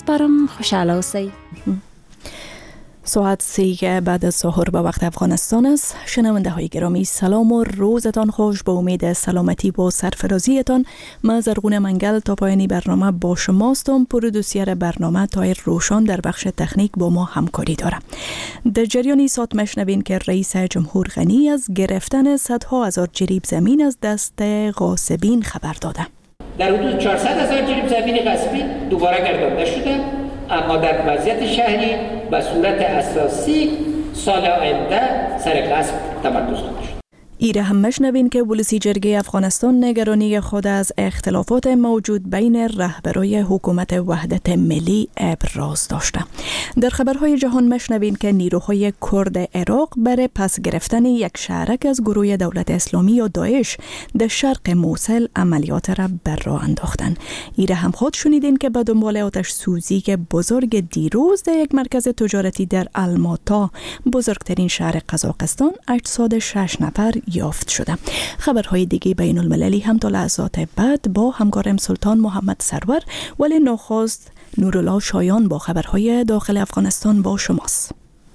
سپارم. خوشحال اوسئ. ساعت 3 بعد از ظهر به وقت افغانستان است. شنونده های گرامی سلام و روزتان خوش. با امید سلامتی و سرفرازیتان من زرغون منگل تا پایانی برنامه با شماستم. پرودوسر برنامه طاهر روشن در بخش تکنیک با ما همکاری داره. در جریان ساعت مشنوین که رئیس جمهور غنی از گرفتن صدها هزار جریب زمین از دست غاصبین خبر داده. در حدود 400,000 جریب زمین غصبی دوباره گردانده شده، اما در وضعیت شهری به صورت اساسی سال آینده سر غصب تمرکز خواهد شد. ایره هم مشنوین که ولسی جرگه افغانستان نگرانی خود از اختلافات موجود بین رهبرای حکومت وحدت ملی ابراز داشته. در خبرهای جهان مشنوین که نیروهای کرد عراق برای پس گرفتن یک شهرک از گروه دولت اسلامی یا داعش در شرق موصل عملیات را بر راه انداختند. ایره هم خود شنیدین که به دنبال آتش سوزی که بزرگ دیروز در یک مرکز تجارتی در الماتا، بزرگترین شهر قزاقستان، اجساد 6 نفر یافت شده. خبرهای دیگه بین المللی هم تا لحظات بعد با همکارم سلطان محمد سرور، ولی نخست نورالله شایان با خبرهای داخل افغانستان با شماست.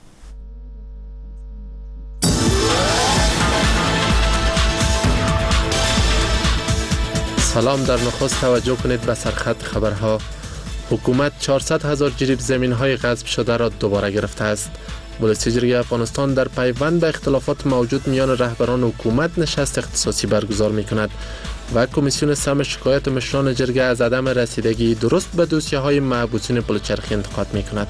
سلام. در نخست توجه کنید به سرخط خبرها. حکومت 400,000 جریب زمین‌های غصب شده را دوباره گرفته است. ولسی جرگه افغانستان در پیوند به اختلافات موجود میان رهبران حکومت نشست اختصاصی برگزار می‌کند و کمیسیون سم شکایت مشران جرگه از عدم رسیدگی درست به دوسیه‌های محبوسین پلچرخی انتقاد می‌کند.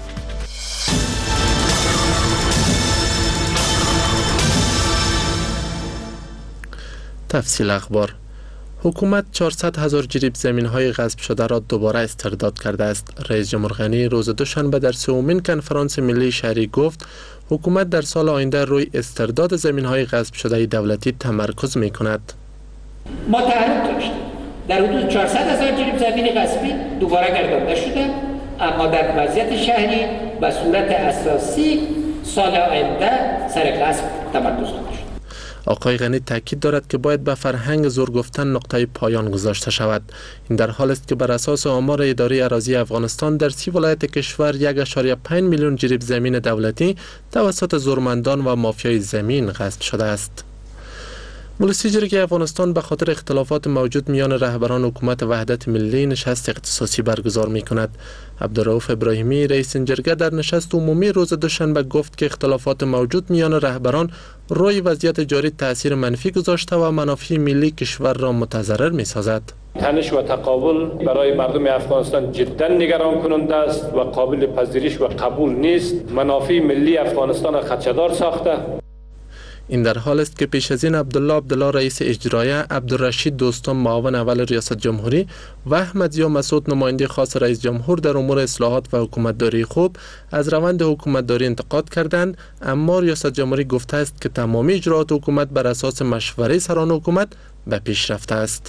تفصیل اخبار. حکومت 400,000 جریب زمین‌های غصب شده را دوباره استرداد کرده است. رئیس جمهور غنی روز دوشنبه در سومین کنفرانس ملی شهری گفت حکومت در سال آینده روی استرداد زمین‌های غصب شده دولتی تمرکز می‌کند. ما تعهد داشتیم در حدود 400,000 جریب زمین غصبی دوباره گردانده شده، اما در وضعیت شهری به صورت اساسی سال آینده سر غصب تمرکز خواهد شد. آقای غنی تاکید دارد که باید به فرهنگ زور گفتن نقطه پایان گذاشته شود. این در حال است که بر اساس آمار اداره اراضی افغانستان در 30 ولایت کشور 1.5 میلیون جریب زمین دولتی توسط زورمندان و مافیای زمین غصب شده است. ولسی جرگه افغانستان به خاطر اختلافات موجود میان رهبران حکومت وحدت ملی نشست اختصاصی برگزار می کند. عبدالرؤوف ابراهیمی رئیس جرگه در نشست عمومی روز دوشنبه گفت که اختلافات موجود میان رهبران روی وضعیت جاری تأثیر منفی گذاشته و منافع ملی کشور را متضرر می سازد. تنش و تقابل برای مردم افغانستان جدا نگران کننده است و قابل پذیرش و قبول نیست. منافع ملی افغانستان را خدشه‌دار ساخته. این در حال است که پیش از این عبدالله رئیس اجرایه، عبدالرشید دوستم معاون اول ریاست جمهوری و احمد ضیا مسعود نماینده خاص رئیس جمهور در امور اصلاحات و حکومتداری خوب از روند حکومتداری انتقاد کردند، اما ریاست جمهوری گفته است که تمامی اجراءات حکومت بر اساس مشوره سران حکومت به پیش رفته است.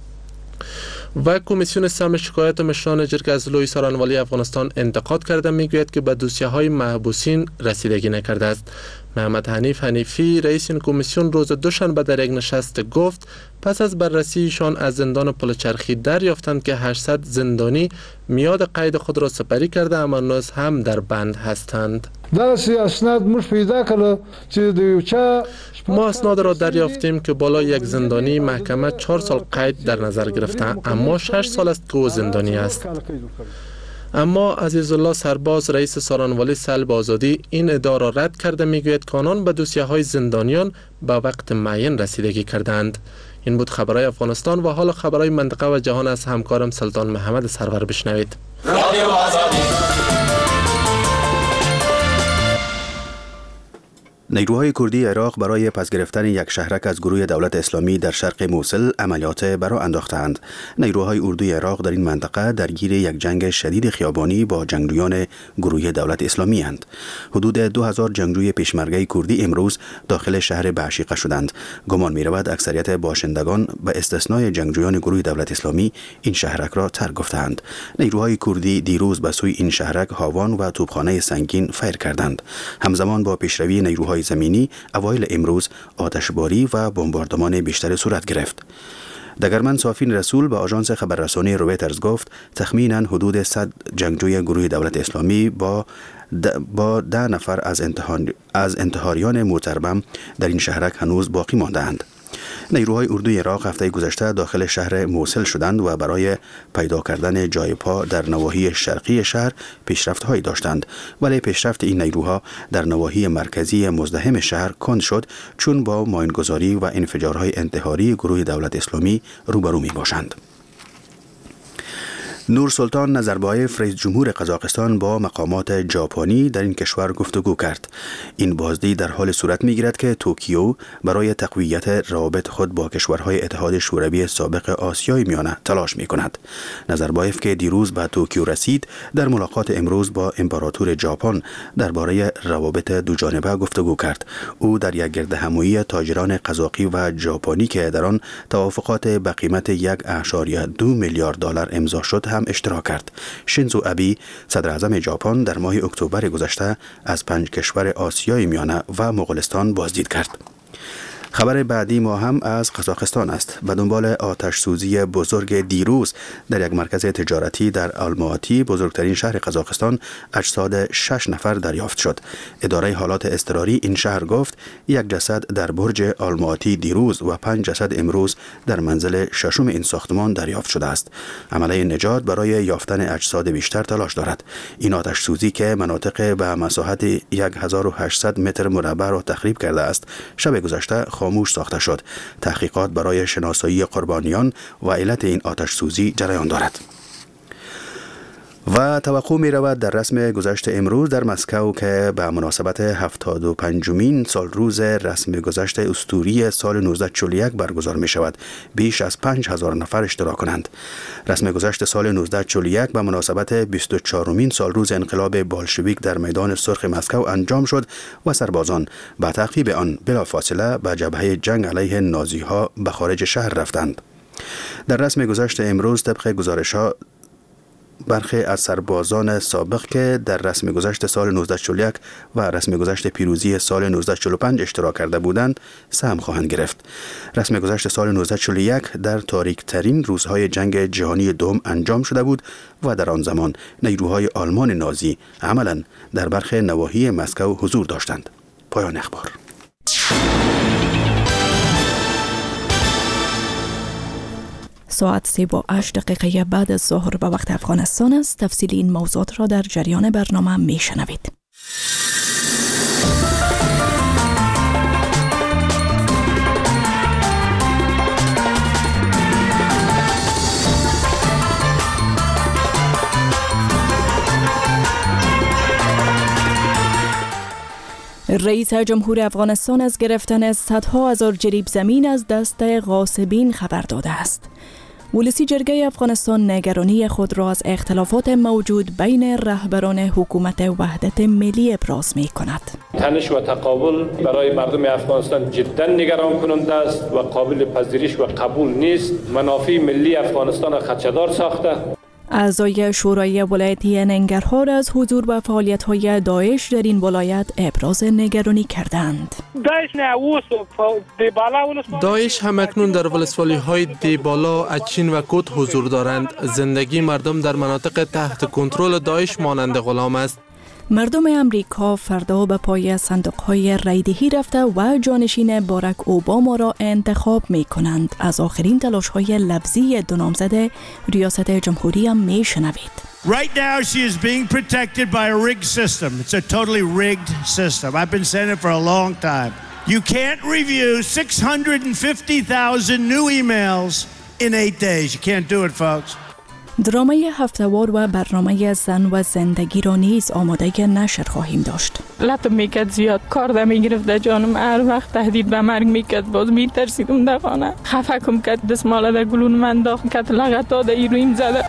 و کمیسیون سم شکایت مشران جرگه از لوی سارانوالی افغانستان انتقاد کرده میگوید که به دوسیه‌های محبوسین رسیدگی نکرده است. محمد حنیف حنیفی رئیس این کمیسیون روز دوشنبه در یک نشست گفت پس از بررسیشان از زندان پلچرخی دریافتند که 800 زندانی میاد قید خود را سپری کرده اما هنوز هم در بند هستند. ما اسناد را دریافتیم که بالا یک زندانی محکمه 4 سال قید در نظر گرفته، اما 6 سال است که او زندانی است. اما عزیزالله سرباز رئیس سارانوالی سلب آزادی این ادعا را رد کرده میگوید که آنان به دوسیه‌های زندانیان به وقت معین رسیدگی کردند. این بود خبرهای افغانستان و حالا خبرهای منطقه و جهان از همکارم سلطان محمد سرور بشنوید. نیروهای کردی عراق برای پس گرفتن یک شهرک از گروه دولت اسلامی در شرق موصل عملیات برا انداختند. نیروهای اردوی عراق در این منطقه درگیر یک جنگ شدید خیابانی با جنگجویان گروه دولت اسلامی اند. حدود 2000 جنگجوی پیشمرگه کردی امروز داخل شهر بعشیقه شدند. گمان می رود اکثریت باشندگان به استثنای جنگجویان گروه دولت اسلامی این شهرک را ترک گفتند. نیروهای کردی دیروز به سوی این شهرک هاوان و توپخانه سنگین فیر کردند. همزمان با پیشروی نیروهای زمینی اوایل امروز آتشباری و بمباردمان بیشتر صورت گرفت. دگرمن صافین رسول به آژانس خبررسانی رویترز گفت تخمینا حدود 100 جنگجوی گروه دولت اسلامی با 10 نفر از انتحاریان معتربم در این شهرک هنوز باقی مانده‌اند. نیروهای اردوی عراق هفته گذشته داخل شهر موصل شدند و برای پیدا کردن جای پا در نواحی شرقی شهر پیشرفت‌هایی داشتند، ولی پیشرفت این نیروها در نواحی مرکزی مزدحم شهر کند شد چون با ماینگذاری و انفجارهای انتحاری گروه دولت اسلامی روبرو می‌باشند. نورسلطان نظربایف رئیس جمهور قزاقستان با مقامات ژاپنی در این کشور گفتگو کرد. این بازدید در حال صورت می‌گیرد که توکیو برای تقویت روابط خود با کشورهای اتحاد شوروی سابق آسیای میانه تلاش می‌کند. نظربایف که دیروز به توکیو رسید در ملاقات امروز با امپراتور ژاپن درباره روابط دوجانبه گفتگو کرد. او در یک گردهمایی تاجران قزاقی و ژاپنی که در آن توافقات به قیمت 1.2 میلیارد دلار امضا شد هم اشتراک کرد. شینزو ابی صدر اعظم ژاپن در ماه اکتبر گذشته از 5 کشور آسیای میانه و مغولستان بازدید کرد. خبر بعدی ما هم از قزاقستان است. به دنبال آتش سوزی بزرگ دیروز در یک مرکز تجارتی در آلماتی، بزرگترین شهر قزاقستان، اجساد 6 نفر دریافت شد. اداره حالات اضطراری این شهر گفت یک جسد در برج آلماتی دیروز و 5 جسد امروز در منزل ششم این ساختمان دریافت شده است. عمله نجات برای یافتن اجساد بیشتر تلاش دارد. این آتش سوزی که مناطق به مساحت 1800 متر مربع را تخریب کرده است، شب گذشته خاموش ساخته شد. تحقیقات برای شناسایی قربانیان و علت این آتش سوزی جریان دارد. و توقع می رود در رسم گذشت امروز در مسکو که به مناسبت 75مین سال روز رسم گذشت اسطوری سال 1941 برگزار می شود. بیش از 5000 نفر اشتراک کنند. رسم گذشت سال 1941 به مناسبت 24مین سال روز انقلاب بالشویک در میدان سرخ مسکو انجام شد و سربازان به تعقیب آن بلافاصله به جبهه جنگ علیه نازی ها به خارج شهر رفتند. در رسم گذشت امروز طبق گزارش‌ها برخی از سربازان سابق که در رسم گذشت سال 1941 و رسم گذشت پیروزی سال 1945 اشتراک کرده بودند سهم خواهند گرفت. رسم گذشت سال 1941 در تاریک ترین روزهای جنگ جهانی دوم انجام شده بود و در آن زمان نیروهای آلمان نازی عملاً در برخی نواحی مسکو حضور داشتند. پایان اخبار. ساعت 3:08 بعد از ظهر به وقت افغانستان است. تفصیل این موضوعات را در جریان برنامه می شنوید. رئیس جمهور افغانستان از گرفتن صدها هزار جریب زمین از دست غاصبین خبر داده است. ولسی جرگه افغانستان نگرانی خود را از اختلافات موجود بین رهبران حکومت وحدت ملی ابراز می کند. تنش و تقابل برای مردم افغانستان جدا نگران کننده است و قابل پذیرش و قبول نیست. منافع ملی افغانستان را خدشه‌دار ساخته. اعضای شورای ولایتی ننگرهار از حضور و فعالیت‌های داعش در این ولایت ابراز نگرانی کردند. داعش همکنون در ولسوالی‌های دیبالا، اچین و کوت حضور دارند. زندگی مردم در مناطق تحت کنترل داعش مانند غلام است. مردم امریکا فردا به پای صندوق‌های رایدهی رفته و جانشین باراک اوباما را انتخاب می‌کنند. از آخرین تلاش‌های لفظی دو نامزد ریاست جمهوری هم می‌شنوید. Right now she is being protected by a rigged system. It's a totally rigged system. I've been saying it for a long time. You can't review 650,000 new emails in 8 days. You can't do it, folks. درامای هفته‌وار و برنامه زن و زندگی را نیز آماده نشر خواهیم داشت. لطم میکرد زیاد، کار نمیگرفت در جانم، هر وقت تهدید به مرگ میکرد، باز میترسیدم در خانه. خفه کم کرد، دستمال در گلون من داخل کرد، لغت داده ایرویم زده.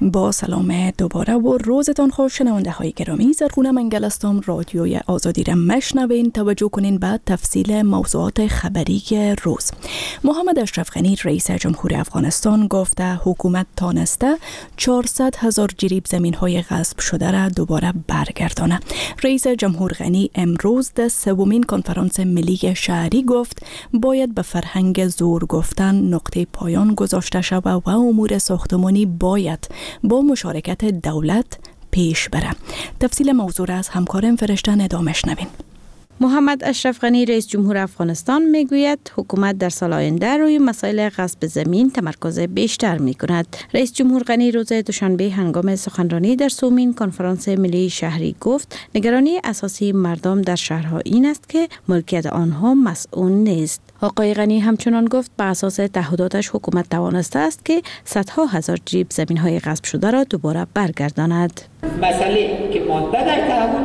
با سلام دوباره و روزتان خوش شنونده های گرامی. زرخونه منگلستان رادیوی آزادی را مشنوین. توجه کنین به تفصیل موضوعات خبری روز. محمد اشرف غنی رئیس جمهور افغانستان گفته حکومت تانسته 400,000 جریب زمین های غصب شده را دوباره برگردانه. رئیس جمهور غنی امروز در سومین کنفرانس ملی شهری گفت باید به فرهنگ زور گفتن نقطه پایان گذاشته شود و امور ساختمانی باید با مشارکت دولت پیش بره. تفصیل موضوع را از همکارم فرشته ندا شنوین. محمد اشرف غنی رئیس جمهور افغانستان میگوید حکومت در سال آینده روی مسائل غصب زمین تمرکز بیشتر میکند. رئیس جمهور غنی روز دوشنبه هنگام سخنرانی در سومین کنفرانس ملی شهری گفت نگرانی اساسی مردم در شهرها این است که ملکیت آنها مسئول نیست. آقای غنی همچنان گفت به اساس تعهداتش حکومت توانسته است که صدها هزار جریب زمین‌های غصب شده را دوباره برگرداند. مسئله که مانده در تحول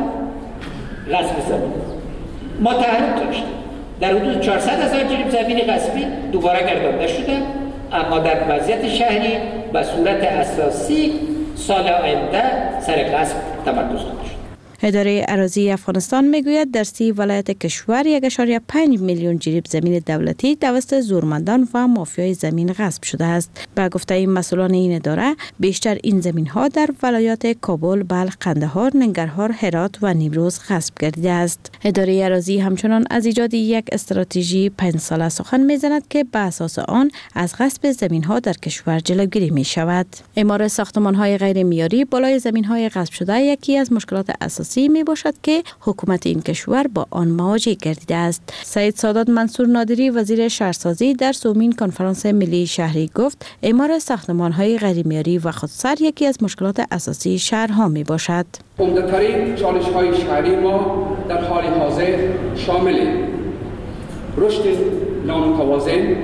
غصب زمین، ما تعهد داشتیم در حدود 400,000 جریب زمین غصبی دوباره گردانده شده، اما در وضعیت شهری به صورت اساسی سال آینده سر غصب تمرکز خواهد شد. اداره اراضی افغانستان میگوید در 30 ولایت کشور 1.5 میلیون جریب زمین دولتی توسط زورمندان و مافیای زمین غصب شده است. به گفته مسئولان این اداره بیشتر این زمین ها در ولایات کابل، بلخ، قندهار، ننگرهار، هرات و نیمروز غصب گردیده است. اداره اراضی همچنان از ایجاد یک استراتژی 5 ساله سخن میزند که به اساس آن از غصب زمین ها در کشور جلوگیری می شود. اعمار ساختمان های غیر معیاری بالای زمین های غصب شده یکی از مشکلات اساسی می باشد که حکومت این کشور با آن مواجه گردیده است. سید سادات منصور نادری وزیر شهرسازی در سومین کنفرانس ملی شهری گفت اعمار ساختمان‌های غیر معیاری و خودسر یکی از مشکلات اساسی شهرها می باشد. عمده‌ترین چالش‌های شهری ما در حال حاضر شامل رشد نامتوازن،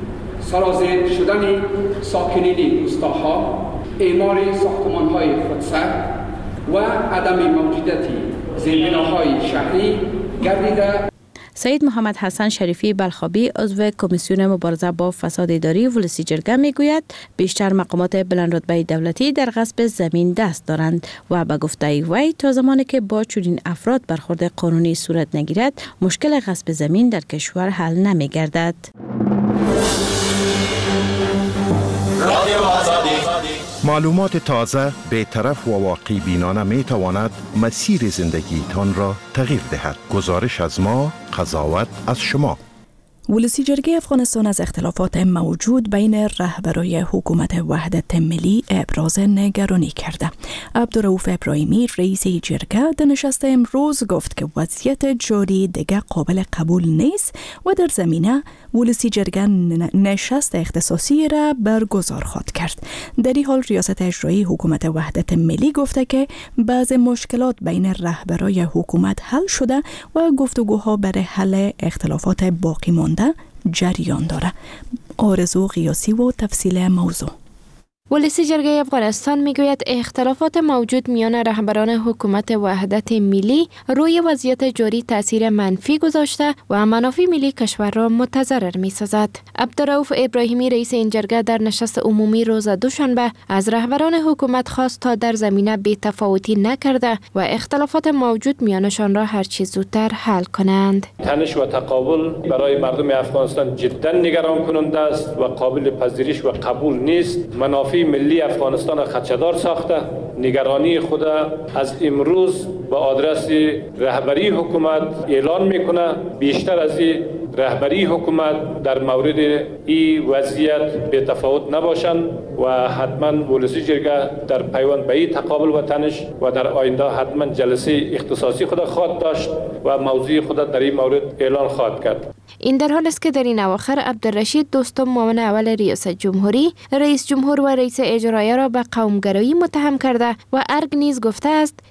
سرازیر شدن ساکنین روستاها، اعمار ساختمان‌های خودسر و عدم موجودیت زیربناهای شهری گردیده. سید محمد حسن شریفی بلخابی عضو کمیسیون مبارزه با فساد اداری ولسی جرگه میگوید بیشتر مقامات بلندرتبه دولتی در غصب زمین دست دارند و به گفته وی تا زمانی که با چنین افراد برخورد قانونی صورت نگیرد مشکل غصب زمین در کشور حل نمیگردد. معلومات تازه، بی‌طرف و واقعی بینانه می تواند مسیر زندگی تان را تغییر دهد. گزارش از ما، قضاوت از شما. ولسی جرگه افغانستان از اختلافات موجود بین رهبرای حکومت وحدت ملی ابراز نگرانی کرده. عبدالرؤوف ابراهیمی رئیس جرگه در نشست امروز گفت که وضعیت جاری دیگر قابل قبول نیست و در زمینه ولسی جرگه نشست اختصاصی را برگزار خواهد کرد. در این حال ریاست اجرایی حکومت وحدت ملی گفته که بعض مشکلات بین رهبرای حکومت حل شده و گفتگوها برای حل اختلافات باقی مانده جریان داره. آرزو قیاسی و تفصیل موضوع. ولسی جرگه افغانستان میگوید اختلافات موجود میان رهبران حکومت وحدت ملی روی وضعیت جاری تاثیر منفی گذاشته و منافع ملی کشور را متضرر میسازد. عبدالرؤوف ابراهیمی رئیس این جرگه در نشست عمومی روز دوشنبه از رهبران حکومت خواست تا در زمینه بی‌تفاوتی نکرده و اختلافات موجود میانشان را هر چه زودتر حل کنند. تنش و تقابل برای مردم افغانستان جدا نگران کننده است و قابل پذیرش و قبول نیست. منافع ملی افغانستان را خدشه‌دار ساخته. نگرانی خود از امروز به آدرس رهبری حکومت اعلان میکنه. بیشتر از این رهبری حکومت در مورد این وضعیت به تفاوت نباشند و حتما ولسی جرگه در پیوند به این تقابل و تنش و در آینده حتما جلسه اختصاصی خود خواهد داشت و موضوع خود در این مورد اعلان خواهد کرد. این در حال است که در این اواخر عبدالرشید دوستم معاون اول ریاست جمهوری رئیس جمهور و رئیس اجرایی را به قومگرایی متهم کرده و ارگ نیز گفته است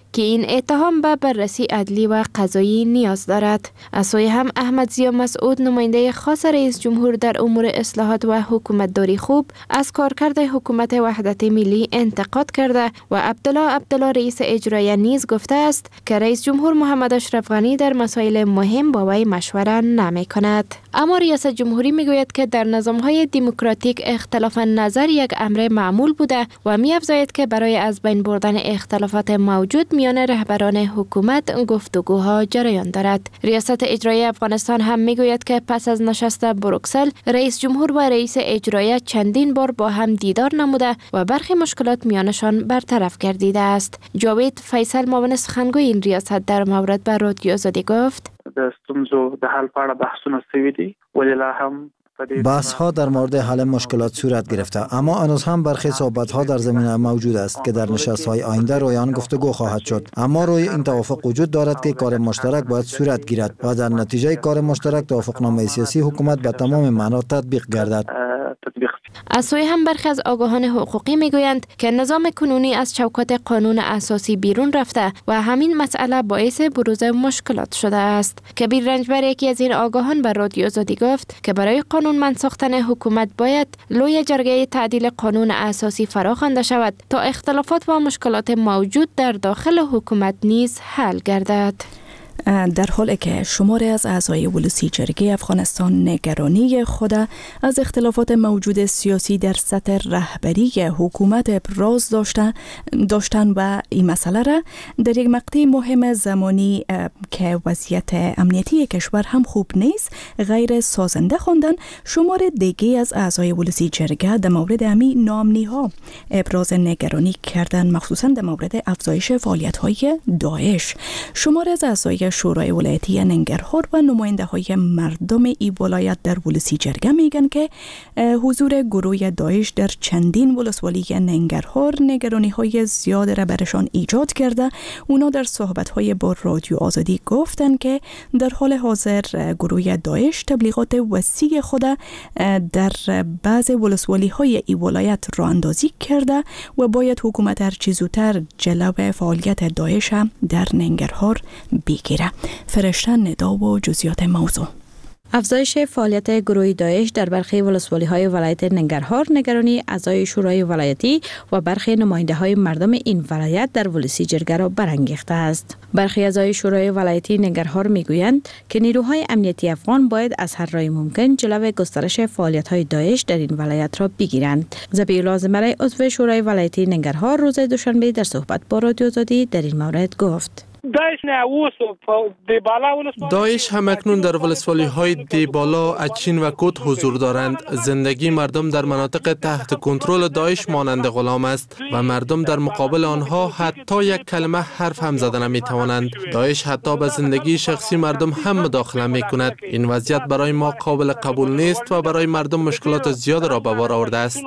که این اتهام به بررسی عدلی و قضایی نیاز دارد. از سوی هم احمد ضیا مسعود نماینده خاص رئیس جمهور در امور اصلاحات و حکومتداری خوب از کارکرد حکومت وحدت ملی انتقاد کرده و عبدالله رئیس اجرایی نیز گفته است که رئیس جمهور محمد اشرف غنی در مسائل مهم با وی مشوره نمی کند. اما ریاست جمهوری میگوید که در نظام‌های دموکراتیک اختلاف نظر یک امر معمول بوده و می‌افزاید که برای از بین بردن اختلافات موجود میان رهبران حکومت گفتگوها جریان دارد. ریاست اجرایی افغانستان هم میگوید که پس از نشست بروکسل رئیس جمهور و رئیس اجرایی چندین بار با هم دیدار نموده و برخی مشکلات میانشان برطرف گردیده است. جاوید فیصل معاون سخنگوی این ریاست در مورد به رادیو آزادی گفت: د ستونزو د حل په اړه بحثونه شوي دي ولی لا هم بحث ها در مورد حل مشکلات صورت گرفته، اما هنوز هم برخی صحبت ها در زمینه موجود است که در نشست های آینده روی آن گفتگو خواهد شد. اما روی این توافق وجود دارد که کار مشترک باید صورت گیرد و در نتیجه کار مشترک توافقنامه سیاسی حکومت به تمام معنا تطبیق گردد. از سوی هم برخی از آگاهان حقوقی میگویند که نظام کنونی از چوکات قانون اساسی بیرون رفته و همین مسئله باعث بروز مشکلات شده است. کبیر رنجبر یکی از این آگاهان بر رادیو آزادی گفت که برای قانونمند ساختن حکومت باید لوی جرگه تعدیل قانون اساسی فراخوانده شود تا اختلافات و مشکلات موجود در داخل حکومت نیز حل گردد. در حالی که شماری از اعضای ولسی جرگه افغانستان نگرانی خود از اختلافات موجود سیاسی در سطح رهبری حکومت ابراز داشتن و این مسئله را در یک مقطع مهم زمانی که وضعیت امنیتی کشور هم خوب نیست غیر سازنده خواندن، شمار دیگه از اعضای ولسی جرگه در مورد همین ناامنی ها ابراز نگرانی کردن، مخصوصا در مورد افزایش فعالیت های داعش. شمار از اعضای شورای ولایتی ننگرهار و نماینده های مردم ای ولایت در ولسی جرگه میگن که حضور گروه داعش در چندین ولسوالی ننگرهار نگرانی های زیاد را برشان ایجاد کرده. اونا در صحبت های با رادیو آزادی گفتن که در حال حاضر گروه داعش تبلیغات وسیع خود در بعض ولسوالی های ای ولایت را اندازی کرده و باید حکومت هر چه زودتر جلو فعالیت داعش در ننگرهار بگیره. فرشته ندا و جزئیات موضوع. افزایش فعالیت گروه داعش در برخی ولسوالی‌های ولایت ننگرهار نگرانی اعضای شورای ولایتی و برخی نماینده‌های مردم این ولایت در ولسی جرگه را برانگیخته است. برخی اعضای شورای ولایتی ننگرهار میگویند که نیروهای امنیتی افغان باید از هر راه ممکن جلو گسترش فعالیت‌های داعش در این ولایت را بگیرند. ذبیح‌الله زمره عضو شورای ولایتی ننگرهار روز دوشنبه در صحبت با رادیو آزادی در این مورد گفت: داعش همکنون در ولسوالی های دیبالا، اچین و کوت حضور دارند. زندگی مردم در مناطق تحت کنترل داعش مانند غلام است و مردم در مقابل آنها حتی یک کلمه حرف هم زدن نمی توانند. داعش حتی به زندگی شخصی مردم هم مداخله می کند. این وضعیت برای ما قابل قبول نیست و برای مردم مشکلات زیاد را به بار آورده است.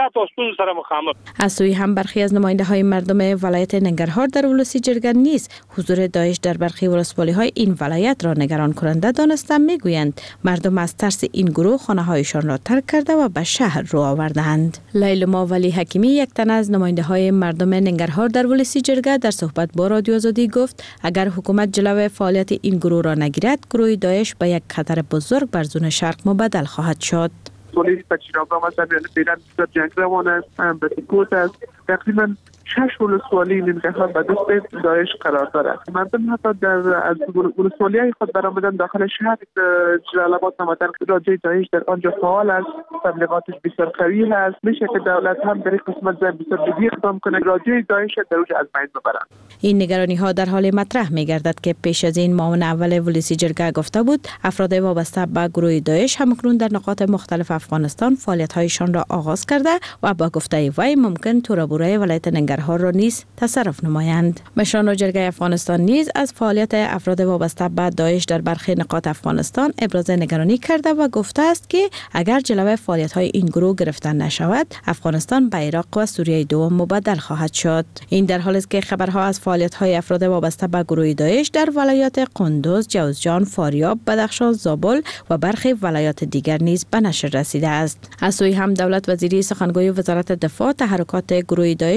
از سوی هم برخی از نماینده های مردم ولایت ننگرهار در ولسی جرگه نیز حضور داعش در برخی ولسوالی‌های این ولایت را نگران کننده دانسته میگویند مردم از ترس این گروه خانه‌هایشان را ترک کرده و به شهر رو آوردند. لیلما ولی حکیمی، یک تن از نماینده‌های مردم ننگرهار در ولسی جرگه، در صحبت با رادیو آزادی گفت اگر حکومت جلوی فعالیت این گروه را نگیرد، گروه داعش به یک خطر بزرگ بر زون شرق مبدل خواهد شد. پلیس پچیرابا مثلا فعلا بسیار جنگ روان است، به سکوت است. تقریبا 6 ولسوالی ننگرهار به دست داعش قرار دارد. مردم حتی از ولسوالی‌های خود برآمدن داخل شهر جلال‌آباد نمودن راجع داعش در آنجا فعال است، تبلیغاتش بسیار قوی است. میشه که دولت هم در این قسمت بسیار جدی اقدام کنه راجع داعش در اوج از بین ببرند. این نگرانی‌ها در حال مطرح می‌گردد که پیش از این معاون اول ولسی جرگه گفته بود افراد وابسته به گروه داعش همکنون در نقاط مختلف افغانستان فعالیت‌هایشان را آغاز کرده و با گفته وی ممکن تورابورای ولایت ننگرهار را نیز تصرف نمایند. مشران جرگه افغانستان نیز از فعالیت افراد وابسته به داعش در برخی نقاط افغانستان ابراز نگرانی کرده و گفته است که اگر جلوی فعالیت‌های این گروه گرفته نشود، افغانستان به عراق و سوریه دوم مبدل خواهد شد. این در حالی است که خبرها از فعالیت‌های افراد وابسته به گروه داعش در ولایات قندوز، جوزجان، فاریاب، بدخشان، زابل و برخی ولایات دیگر نیز به نشر رسیده است. از سوی هم دولت وزیری سخنگوی وزارت دفاع تحرکات گروه داعش در برخی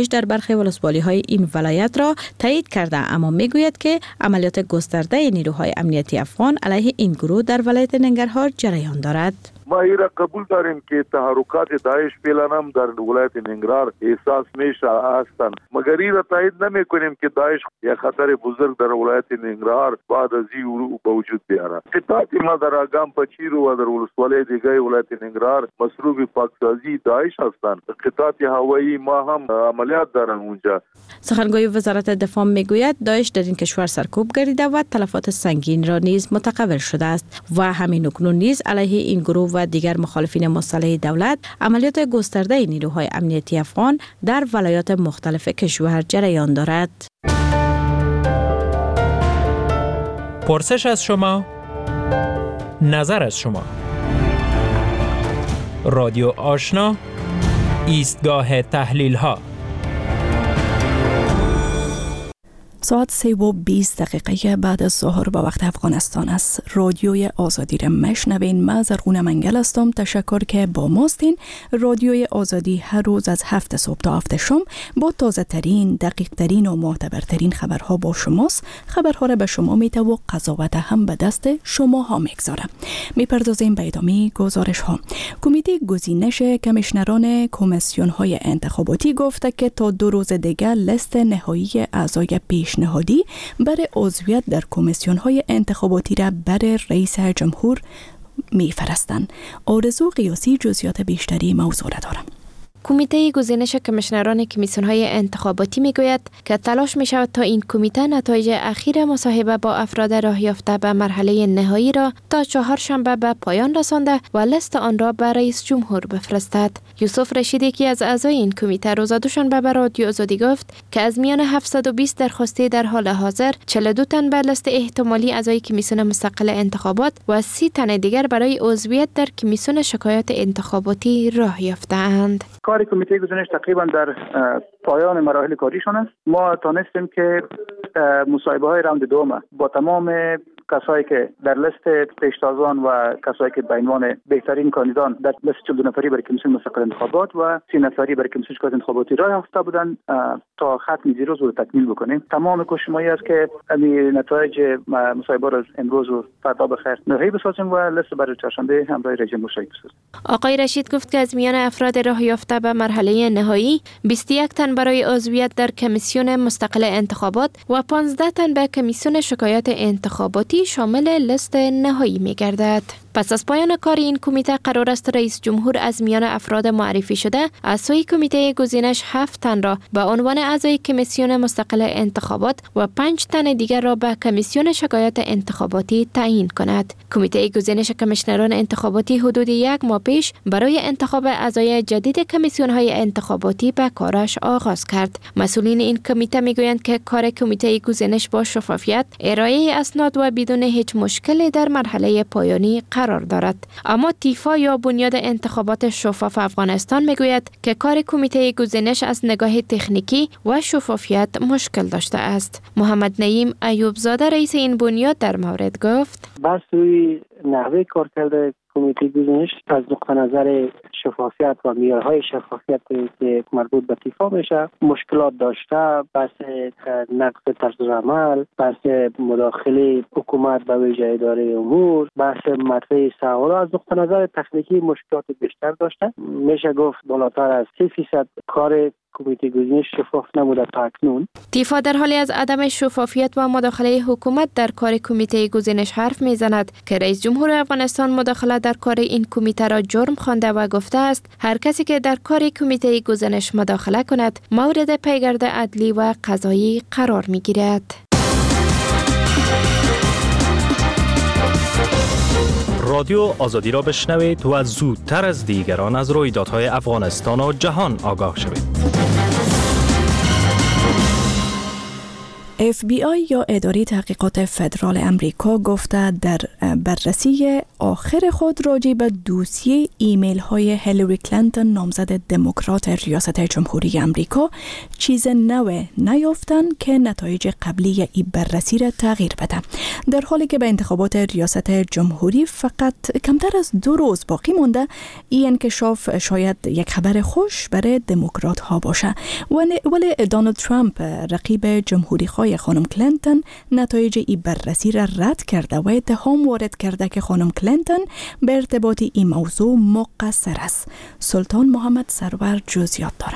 برخی ولسوالی‌های این ولایت را تایید کرده، اما میگوید که عملیات گسترده نیروهای امنیتی افغان علیه این گروه در ولایت ننگرهار جریان دارد. ما این را قبول داریم که تحرکات داعش فعلا هم در ولایت ننگرهار احساس میشه هستند، مگر این را تایید نمی کنیم که داعش یک خطر بزرگ در ولایت ننگرهار بعد از این به وجود بیاره. قطعات ما در آگام پچیر و در ولسوالی دیگه ولایت ننگرهار مصروف پاکسازی داعش هستند. قطعات هوایی ما هم عملیات دارن اونجا. سخنگوی وزارت دفاع میگوید داعش در این کشور سرکوب گردیده و تلفات سنگین را نیز متقبل شده است و همین اکنون نیز علیه این گروه و دیگر مخالفین مسلح دولت عملیات گسترده نیروهای امنیتی افغان در ولایات مختلف کشور جریان دارد. پرسش از شما، نظر از شما. رادیو آشنا، ایستگاه تحلیل ها. ساعت 3:20 بعد از ظهر به وقت افغانستان است. رادیوی آزادی را مشنوین. من زرغونه منگل هستم. تشکر که با ماستین. رادیوی آزادی هر روز از 7 صبح تا 7 شام با تازه ترین، دقیق ترین و معتبرترین خبرها با شماست. خبرها را به شما میته و قضاوت هم به دست شما ها میگذاره. میپردازیم به ادامه گزارش ها. کمیته گزینش کمیشنران کمیسیون های انتخاباتی گفته که تا 2 روز دیگر لیست نهایی اعضای پیشنهادی برای عضویت در کمیسیون‌های انتخاباتی را برای رئیس جمهور می‌فرستند. آرزو قیاسی جزئیات بیشتری موضوع را دارد. کمیته گزینش کمیشنران کمیسیون‌های انتخاباتی میگوید که تلاش می‌شود تا این کمیته نتایج اخیر مصاحبه با افراد راه یافته به مرحله نهایی را تا 4 شنبه به پایان رسانده و لیست آن را به رئیس جمهور بفرستد. یوسف رشید، یکی از اعضای این کمیته، روز دوشنبه به رادیو آزادی گفت که از میان 720 درخواستی در حال حاضر 42 تن به لیست احتمالی اعضای کمیسیون مستقل انتخابات و 30 تن دیگر برای عضویت در کمیسیون شکایات انتخاباتی راه یافته‌اند. کار کمیته گزینش تقریبا در پایان مراحل کاریشان است. ما تانستیم که مصاحبه های راند دوم با تمام کسایی که در لیست پیشتازان و کسایی که به عنوان بهترین کاندیدان در لیست 42 نفری برای کمیسیون مستقل انتخابات و 30 نفری برای کمیسیون شکایات انتخاباتی راه یافته بودند تا ختم روز رو تکمیل بکنیم. تمام کوشش‌هایی است که نتایج مصاحبه را امروز و فردا بخیر نهایی بسازیم و لیست برای چهارشنبه همراه رئیس جمهور شایع بسازیم. آقای رشید گفت که از میان افراد راه یافته به مرحله نهایی 21 تن برای عضویت در کمیسیون مستقل انتخابات و 15 تن به کمیسیون شکایات انتخاباتی شامل لیست نهایی می‌گردد. پس از پایان کار این کمیته قرار است رئیس جمهور از میان افراد معرفی شده از سوی کمیته گزینش 7 تن را به عنوان اعضای کمیسیون مستقل انتخابات و 5 تن دیگر را به کمیسیون شکایات انتخاباتی تعیین کند. کمیته گزینش کمیشنران انتخاباتی حدود 1 ماه پیش برای انتخاب اعضای جدید کمیسیون‌های انتخاباتی به کارش آغاز کرد. مسئولین این کمیته میگویند که کار کمیته گزینش با شفافیت، ارائه اسناد و بدون هیچ مشکلی در مرحله پایانی قرار دارد. اما تیفا یا بنیاد انتخابات شفاف افغانستان میگوید که کار کمیته گزینش از نگاه تکنیکی و شفافیت مشکل داشته است. محمد نعیم ایوب زاده رئیس این بنیاد در مورد گفت: بس روی نحوه کار کرده کمیته گزینش از نقطه نظر شفافیت و معیارهای شفافیت که مربوط به تیفا میشه مشکلات داشته. بحث نقض طرز عمل، بحث مداخله حکومت به ویژه اداره امور، بحث مطرح سوال از نقطه نظر تکنیکی مشکلات بیشتر داشته. میشه گفت بالاتر از 30% کار کمیته گزینش شفاف نموده تا اکنون. تیفا در حالی از عدم شفافیت و مداخله حکومت در کار کمیته گزینش حرف میزند که رئیس جمهور افغانستان مداخله در کار این کمیته را جرم خوانده و گفته است هر کسی که در کار کمیته گزینش مداخله کند مورد پیگرد عدلی و قضایی قرار میگیرد. رادیو آزادی را بشنوید و زودتر از دیگران از رویدادهای افغانستان و جهان آگاه شوید. FBI یا اداره تحقیقات فدرال امریکا گفته در بررسی آخر خود راجع به دوسیه ایمیل های هیلاری کلینتون نامزد دموکرات ریاست جمهوری امریکا چیز نو نیافتن که نتایج قبلی ای بررسی را تغییر بده. در حالی که به انتخابات ریاست جمهوری فقط کمتر از 2 روز باقی مونده، این انکشاف شاید یک خبر خوش برای دموکرات ها باشه. ولی دونالد ترامپ رقیب جمهوری خواه خانم کلینتون نتایج ای بررسی را رد کرده و اتهام وارد کرده که خانم کلینتون به ارتباط این موضوع مقصر است. سلطان محمد سرور جزئیات داره.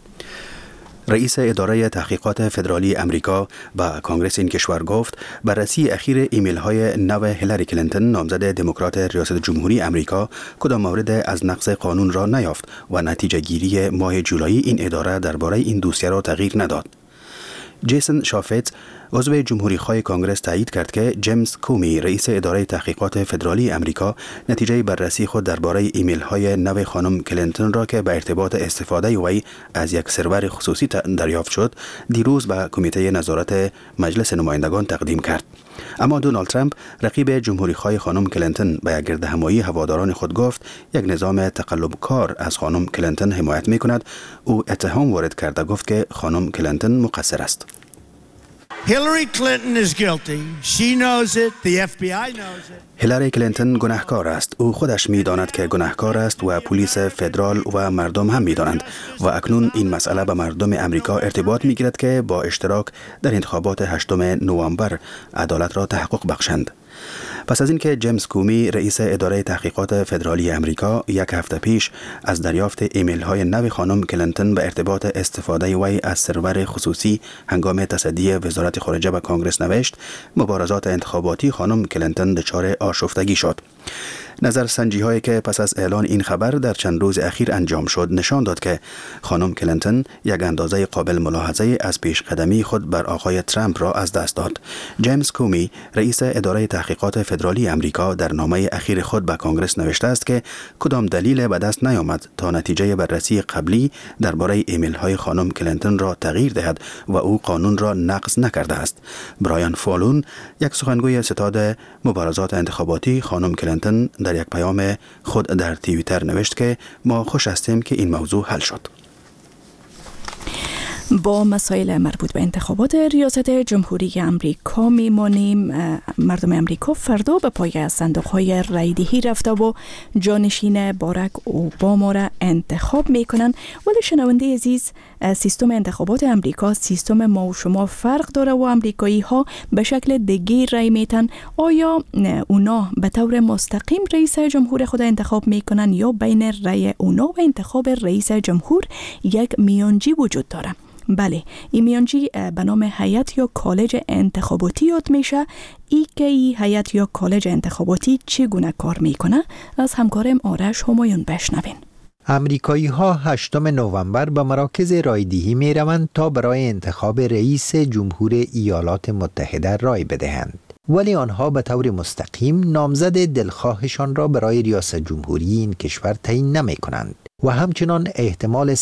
رئیس اداره تحقیقات فدرالی امریکا با کنگره این کشور گفت بررسی اخیر ایمیل های نو هیلاری کلینتون نامزد دموکرات ریاست جمهوری امریکا کدام مورد از نقض قانون را نیافت و نتیجه گیری ماه جولای این اداره درباره این دوسیه را تغییر نداد. جیسن شافت عضو جمهوری خواه کنگره تایید کرد که جیمز کومی رئیس اداره تحقیقات فدرالی امریکا نتیجه بررسی خود درباره ایمیل های نو خانم کلینتون را که به ارتباط استفاده وی از یک سرور خصوصی دریافت شد دیروز به کمیته نظارت مجلس نمایندگان تقدیم کرد. اما دونالد ترامپ رقیب جمهوری خواه خانم کلینتون به یک گردهمایی هواداران خود گفت یک نظام تقلبکار از خانم کلینتون حمایت می کند. او اتهام وارد کرده گفت که خانم کلینتون مقصر است. Hillary Clinton is guilty. She knows it. The FBI knows it. هیلاری کلینتون گناهکار است. او خودش می‌داند که گناهکار است و پلیس فدرال و مردم هم می‌دانند و اکنون این مسئله به مردم امریکا ارتباط می‌گیرد که با اشتراک در انتخابات 8 نوامبر عدالت را تحقق بخشند. پس از اینکه جیمز کومی رئیس اداره تحقیقات فدرالی امریکا یک هفته پیش از دریافت ایمیل های نو خانم کلینتون به ارتباط استفاده وی از سرور خصوصی هنگام تصدی وزارت خارجه به کنگره نوشت، مبارزات انتخاباتی خانم کلینتون دچار آشفتگی شد. نظرسنجی هایی که پس از اعلان این خبر در چند روز اخیر انجام شد نشان داد که خانم کلینتون یک اندازه قابل ملاحظه از پیش قدمی خود بر آقای ترامپ را از دست داد. جیمز کومی رئیس اداره تحقیقات فدرالی امریکا در نامه اخیر خود به کنگره نوشته است که کدام دلیل به دست نیامد تا نتیجه بررسی قبلی درباره ایمیل های خانم کلینتون را تغییر دهد و او قانون را نقض نکرده است. برایان فالون یک سخنگوی ستاد مبارزات انتخاباتی خانم کلینتون در یک پیام خود در توییتر نوشت که ما خوش هستیم که این موضوع حل شد. با مسائل مربوط به انتخابات ریاست جمهوری امریکا میمانیم. مردم امریکا فردا به پای صندوق‌های رایدهی رفته و جانشین باراک اوباما را انتخاب میکنن. ولی شنونده عزیز، سیستم انتخابات امریکا سیستم ما و شما فرق داره و امریکایی ها به شکل دیگه رای میتن. آیا اونا به طور مستقیم رئیس جمهور خود انتخاب میکنن یا بین رای اونا و انتخاب رئیس جمهور یک میانجی وجود داره؟ بله، این میانجی به نام هیئت یا کالج انتخاباتی یاد میشه. این هیئت یا کالج انتخاباتی چگونه کار میکنه؟ از همکارم آرش همایون بشنوین. امریکایی ها 8 نوامبر به مراکز رایدهی می روند تا برای انتخاب رئیس جمهور ایالات متحده رای بدهند. ولی آنها به طور مستقیم نامزد دلخواهشان را برای ریاست جمهوری این کشور تعیین نمی کنند و همچنان احتمال 100%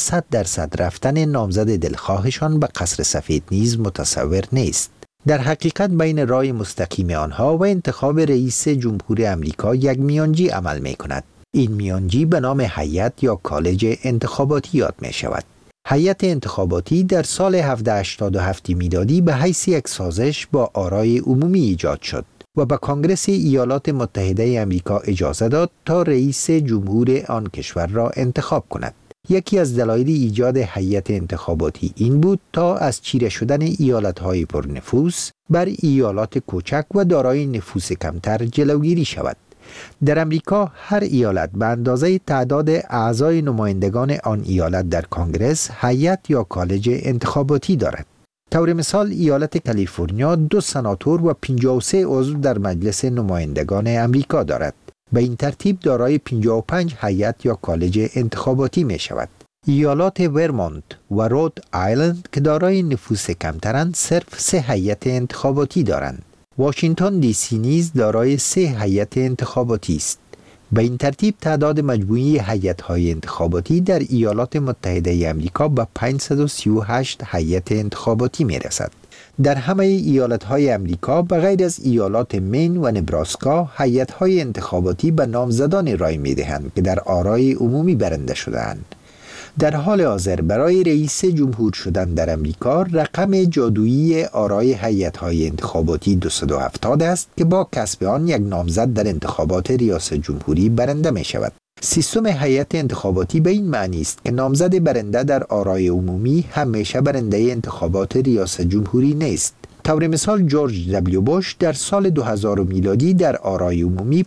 رفتن نامزد دلخواهشان به قصر سفید نیز متصور نیست. در حقیقت بین رای مستقیم آنها و انتخاب رئیس جمهور امریکا یک میانجی عمل می کند. این میانجی به نام هیئت یا کالج انتخاباتی یاد می شود. هیئت انتخاباتی در سال 1787 میلادی به حیث یک سازش با آرای عمومی ایجاد شد و به کنگره ایالات متحده امریکا اجازه داد تا رئیس جمهور آن کشور را انتخاب کند. یکی از دلایل ایجاد هیئت انتخاباتی این بود تا از چیره شدن ایالت‌های پرنفوذ بر ایالات کوچک و دارای نفوذ کمتر جلوگیری شود. در امریکا هر ایالت به اندازه تعداد اعضای نمایندگان آن ایالت در کنگره هیئت یا کالج انتخاباتی دارد. طور مثال ایالت کالیفرنیا 2 سناتور و 53 عضو در مجلس نمایندگان امریکا دارد. به این ترتیب دارای 55 هیئت یا کالج انتخاباتی می شود. ایالات ورمونت و رود آیلند که دارای نفوذ کمترند صرف 3 هیئت انتخاباتی دارند. واشنگتن دی سی نیز دارای 3 هیئت انتخاباتی است. به این ترتیب تعداد مجموعی هیئت‌های انتخاباتی در ایالات متحده آمریکا به 538 هیئت انتخاباتی می‌رسد. در همه ایالت‌های امریکا به غیر از ایالات مین و نبراسکا هیئت‌های انتخاباتی به نامزدان رای می‌دهند که در آرای عمومی برنده شده‌اند. در حال حاضر برای رئیس جمهور شدن در امریکا رقم جادویی آرای هیئت‌های انتخاباتی 270 است که با کسب آن یک نامزد در انتخابات ریاست جمهوری برنده می‌شود. سیستم هیئت انتخاباتی به این معنی است که نامزد برنده در آرای عمومی همیشه برنده انتخابات ریاست جمهوری نیست. طور مثال جورج دبلیو بوش در سال 2000 میلادی در آرای عمومی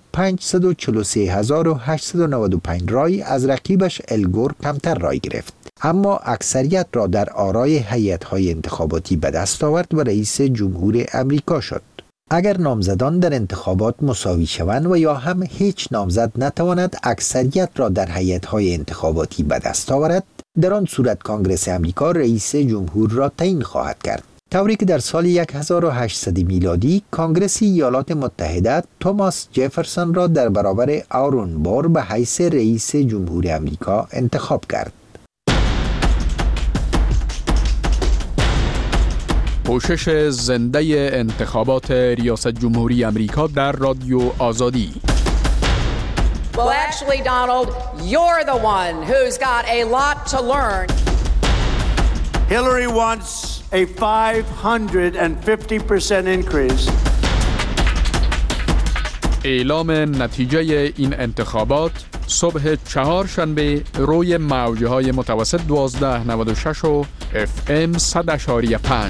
543895 رای از رقیبش الگور کمتر رای گرفت، اما اکثریت را در آرای هیئت‌های انتخاباتی به دست آورد و رئیس جمهور امریکا شد. اگر نامزدان در انتخابات مساوی شوند و یا هم هیچ نامزد نتواند اکثریت را در هیئت‌های انتخاباتی به دست آورد، در آن صورت کانگرس امریکا رئیس جمهور را تعیین خواهد کرد. طوری که در سال 1800 میلادی کانگرس ایالات متحده توماس جفرسون را در برابر آرون بور به حیث رئیس جمهور امریکا انتخاب کرد. پوشش زنده انتخابات ریاست جمهوری امریکا در رادیو آزادی. Well, actually, Donald, you're the one who's got a lot to learn. Hillary wants a 550% increase. اعلام نتیجه این انتخابات صبح چهارشنبه روی موجهای متوسط 1296 و FM 100.5.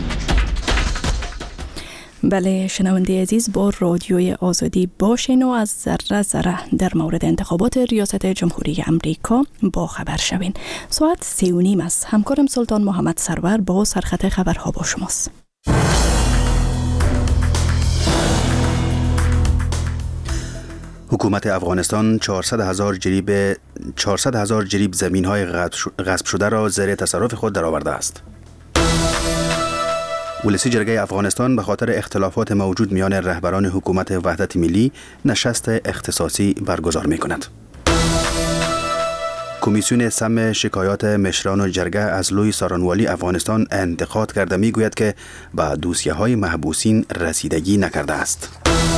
بله شنونده عزیز، با رادیوی آزادی باشین و از ذره ذره در مورد انتخابات ریاست جمهوری امریکا با خبر شوین. ساعت 3:30 است. همکارم سلطان محمد سرور با سرخط خبرها با شماست. حکومت افغانستان 400,000 جریب زمین‌های غصب شده را زیر تصرف خود درآورده است. ولسی جرگه افغانستان به خاطر اختلافات موجود میان رهبران حکومت وحدت ملی نشست اختصاصی برگزار می‌کند. کمیسیون سم شکایات مشران و جرگه از لوی سارانوالی افغانستان انتقاد کرده می‌گوید که به دوسیه‌های محبوسین رسیدگی نکرده است.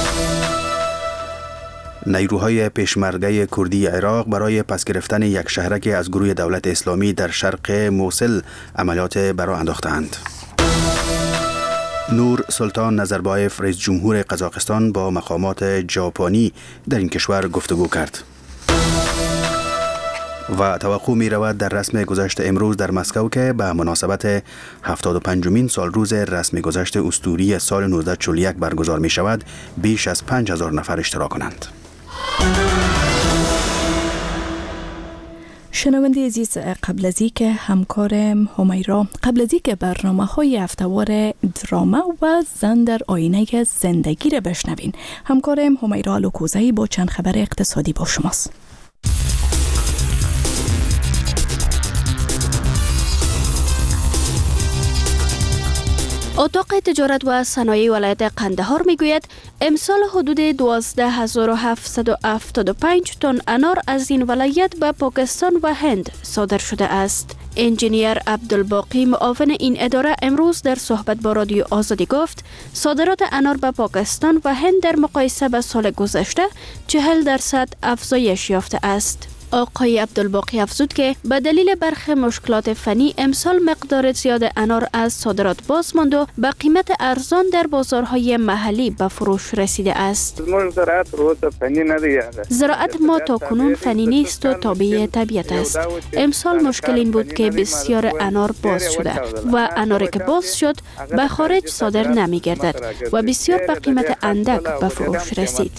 نیروهای پیشمرگه کردی عراق برای پس گرفتن یک شهرک از گروه دولت اسلامی در شرق موصل عملیات برا انداختند. نور سلطان نظربایف رئیس جمهور قزاقستان با مقامات ژاپنی در این کشور گفتگو کرد. و توقع می رود در رسم گذشت امروز در مسکو که به مناسبت 75مین سالروز رسم گذشت اسطوری سال 1941 برگزار می شود بیش از 5000 نفر اشتراک کنند. شنونده عزیز، قبل از اینکه همکارم همیرا برنامه‌های هفته‌وار دراما و زن در آینه زندگی را بشنوین، همکارم همیرا الوکوزایی با چند خبر اقتصادی با شماست. اتاق تجارت و صنایع ولایت قندهار میگوید امسال حدود 12775 تن انار از این ولایت به پاکستان و هند صادر شده است. انجینیر عبدالباقی معاون این اداره امروز در صحبت با رادیو آزادی گفت صادرات انار به پاکستان و هند در مقایسه به سال گذشته 40% افزایش یافته است. آقای عبدالباقی افزود که به دلیل برخی مشکلات فنی امسال مقدار زیاد انار از صادرات باز ماند و به قیمت ارزان در بازارهای محلی به فروش رسیده است. زراعت ما تاکنون فنی نیست و تابع طبیعت است. امسال مشکل این بود که بسیار انار باز شده و اناری که باز شد به خارج صادر نمی گردد و بسیار به قیمت اندک به فروش رسید.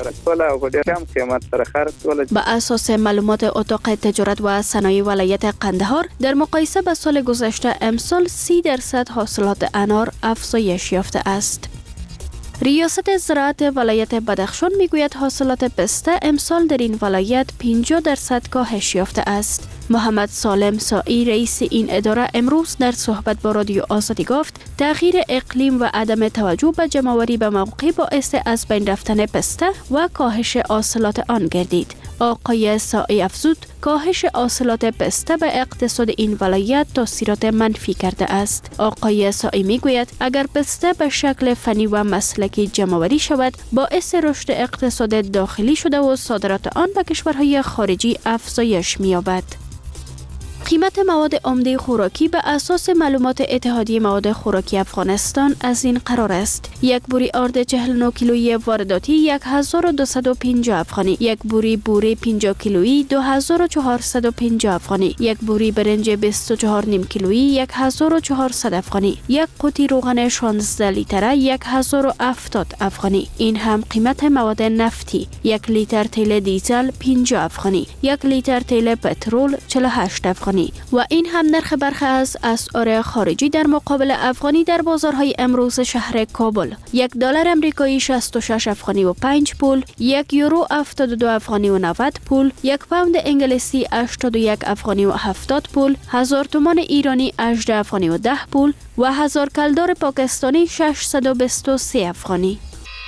به اساس معلومات اتاق تجارت و صنایع ولایت قندهار در مقایسه با سال گذشته امسال 30% حاصلات انار افزایش یافته است. ریاست زراعت ولایت بدخشان میگوید حاصلات پسته امسال در این ولایت 50% کاهش یافته است. محمد سالم سائی رئیس این اداره امروز در صحبت با رادیو آزادی گفت تغییر اقلیم و عدم توجه به جمع‌آوری به موقع باعث از بین رفتن پسته و کاهش حاصلات آن گردید. آقای سائی افزود کاهش حاصلات پسته به اقتصاد این ولایت تاثیرات منفی کرده است. آقای سائی میگوید اگر پسته به شکل فنی و مسلکی جمع‌آوری شود باعث رشد اقتصاد داخلی شده و صادرات آن به کشورهای خارجی افزایش می‌یابد. قیمت مواد عمده خوراکی به اساس معلومات اتحادیه مواد خوراکی افغانستان از این قرار است: یک بوری آرد 49 کیلویی وارداتی 1250 افغانی، یک بوری 50 کیلویی 2450 افغانی، یک بوری برنج 24 نیم کیلویی 1400 افغانی، یک قوطی روغن 16 لیتره 1070 افغانی. این هم قیمت مواد نفتی: یک لیتر تیل دیزل 50 افغانی، یک لیتر تیل پترول 48 افغانی. و این هم نرخ برخی از اسعار خارجی در مقابل افغانی در بازارهای امروز شهر کابل: یک دلار امریکایی 66 افغانی و 5 پول، یک یورو 72 افغانی و 90 پول، یک پوند انگلیسی 81 افغانی و 70 پول، 1000 تومان ایرانی 18 افغانی و 10 پول و 1000 کلدار پاکستانی 623 افغانی.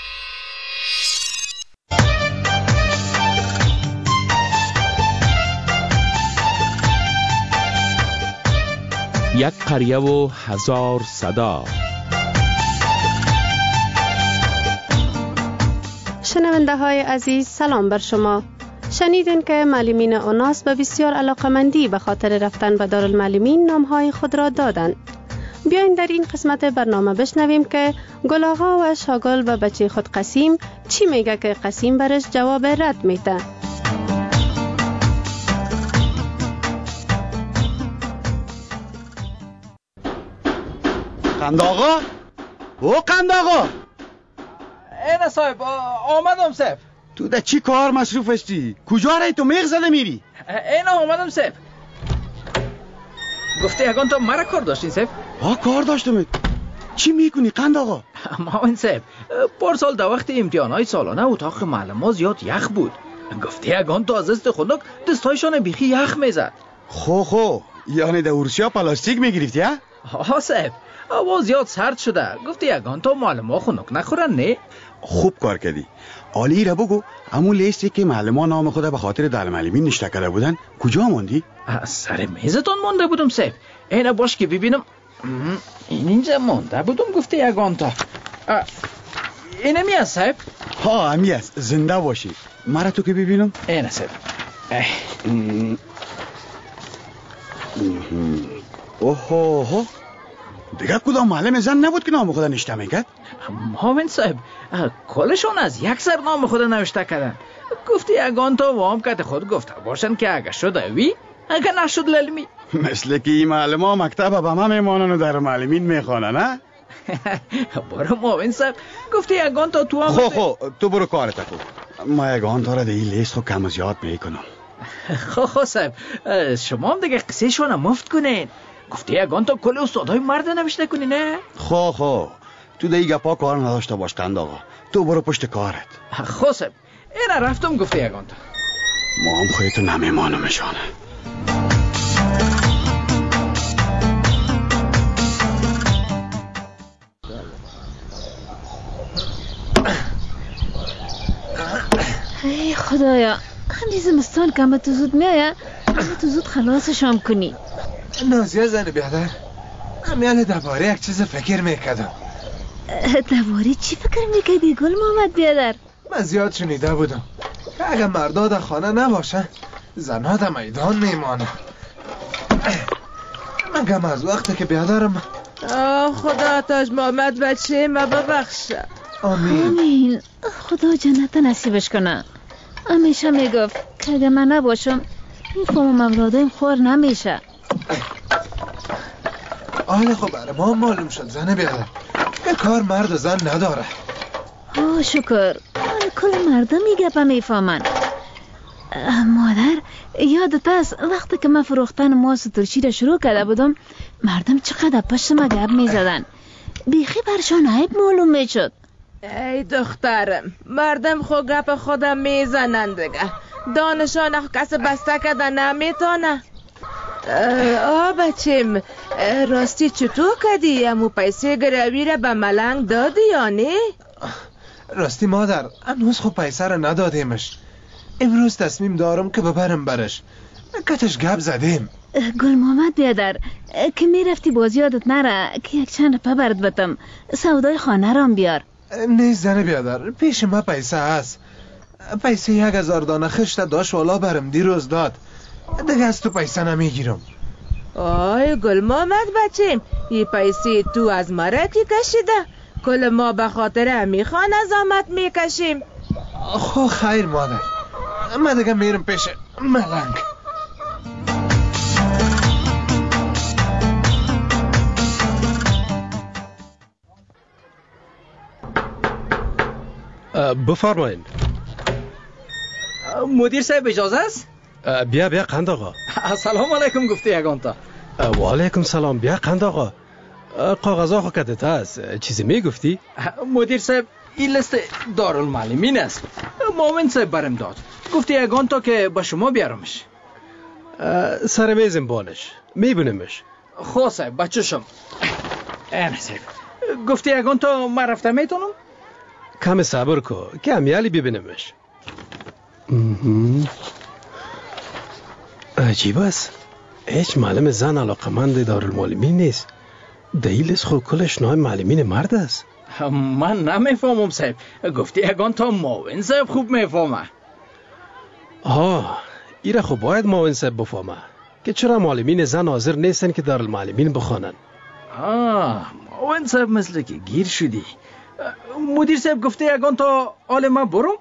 یک قریه و 1000 صدا. شنونده های عزیز، سلام بر شما. شنیدین که معلمین اوناس به بسیار علاقمندی به خاطر رفتن به دارالمعلمین نامهای خود را دادند. بیاین در این قسمت برنامه بشنویم که گل آقا و شاگل و بچه خود قسیم چی میگه که قسیم برش جواب رد میده. قند آقا؟ او قند آقا؟ اینه صاحب، آمدم صاحب. تو در چی کار مصروف هستی؟ کجا رای تو میغ زده میری؟ اینه آمدم صاحب. گفته یگان تو مرا کار داشتین صاحب؟ کار داشتم. چی میکنی قند آقا؟ ماوین صاحب، پارسال در وقت امتحانهای سالانه اتاق معلم ها زیاد یخ بود. گفته یگان تو از است خودک دستایشان بیخی یخ میزد. خو یعنی در اورسیا پلاستیک میگرفتی ها؟ ها صاحب، هوا زیاد سرد شده. گفته یگان تو معلم ها خنک نخورن نه؟ خوب کار کردی. عالی را بگو، همون لیستی که معلم ها نام خود به خاطر دارالمعلمین نشته کرده بودن کجا موندی؟ سر میزتون مونده بودم صاحب. اینه باش که ببینم. اینجا مونده بودم. گفته یگان تا اینه می هست صاحب؟ ها همی هست، زنده باشی. مرا تو که ببینم. اینه صاحب. اوه دیگه کدام معلم زن نبود که نام خود نشته میکرد؟ ماوین صاحب، کلشون از یک سر نام خود نوشته کردن. گفتی یگان تا وام کت خود گفته باشن که اگه شد اوی، اگه نشد للمی. مثل که این معلم ها مکتب به ما میمانن و در معلمین میخوانن نه؟ برو ماوین صاحب، گفتی یگان تا تو هم تو برو کارت کن. ما یگان تا را در این لیست خود کم از یاد میکنم. صاحب، شما هم دیگه قصه شونه مفت کنین. گفتی یگان تا کل استادهای مرد نوشته کنی نه؟ تو دیگه گپا کار نداشته باش قند آقا. تو برو پشت کارت. صاحب، اینه رفتم. گفتی یگان تا ما هم خودتو نمیمانمشانه. ای خدایا، همین زمستان که تو زود میایه، تو زود خلاصشم کنی. نازیه زن بیادر، همیان دوباره یک چیز فکر میکردم. دوباره چی فکر میکردی گل محمد بیادر؟ من زیاد شنیده بودم که اگه مردا در خانه نباشن زنها در میدان میمانه. من گم از وقتی که بیادرم. خدا تاج محمد بچه ما ببخشه. آمین. خدا جنت نصیبش کنه. همیشه میگفت که اگه من نباشم این قوم اولادایم خور نمیشه. آله خب برای ما معلوم شد زن بیادر که کار مرد و زن نداره. شکر. کل مردم میگه پا میفهمن. مادر یادت است وقتی که من فروختن ماست و ترشی را شروع کرده بودم مردم چقدر پشت ما گپ میزدن. بیخی برشان عیب معلوم میشد. ای دخترم، مردم خود گپ خودم میزنن دیگه. دانشان کس بسته کده نمیتونه. بچیم، راستی چطور کدی؟ امو پیسه گروی را به ملنگ دادی یا نه؟ راستی مادر، هنوز خب پیسه را ندادیمش. امروز تصمیم دارم که ببرم برش. کتش گپ زدیم. گل محمد بیادر که میرفتی باز یادت نره که یک چند رپه برد بتم سودای خانه رام بیار. نه زنه بیادر، پیش ما پیسه هست. پیسه 1000 دانه خشت داشت والا برم دیروز داد. دیگه از تو پیسه نمیگیرم. آی گل محمد بچیم، یه پیسه تو از مرا کی کشیده؟ کل ما به خاطر امی خانه زحمت میکشیم. خو خیر مادر، من دیگه میرم پیش ملنگ. بفرمایید. مدیر صاحب اجازه است؟ بیا قند آقا. السلام علیکم گفته یگان تا. و علیکم سلام. بیا قند آقا. کاغذا خو کدت است. چیزی میگفتی؟ مدیر صاحب این لیست دارالمعلمین است. معاون صاحب برم داد. گفته یگان تا که با شما بیارمش. سر میزم بالش. میبینمش. خو صاحب بچه شم. این صاحب. گفته یگان تا من رفته میتونم؟ کم صبر کو که امیالی ببینمش. عجیب است. هیچ معلم زن علاقمند دارالمعلمین نیست. دلیلش خود کلش نام معلمین مرد است. من نمیفهمم صاحب. گفتی یگان تا معاون صاحب خوب میفهمه. ایره خب باید معاون صاحب بفهمه که چرا معلمین زن حاضر نیستن که دارالمعلمین بخوانن. معاون صاحب مثل که گیر شدی. مدیر صاحب گفته یگان تا آل من برو؟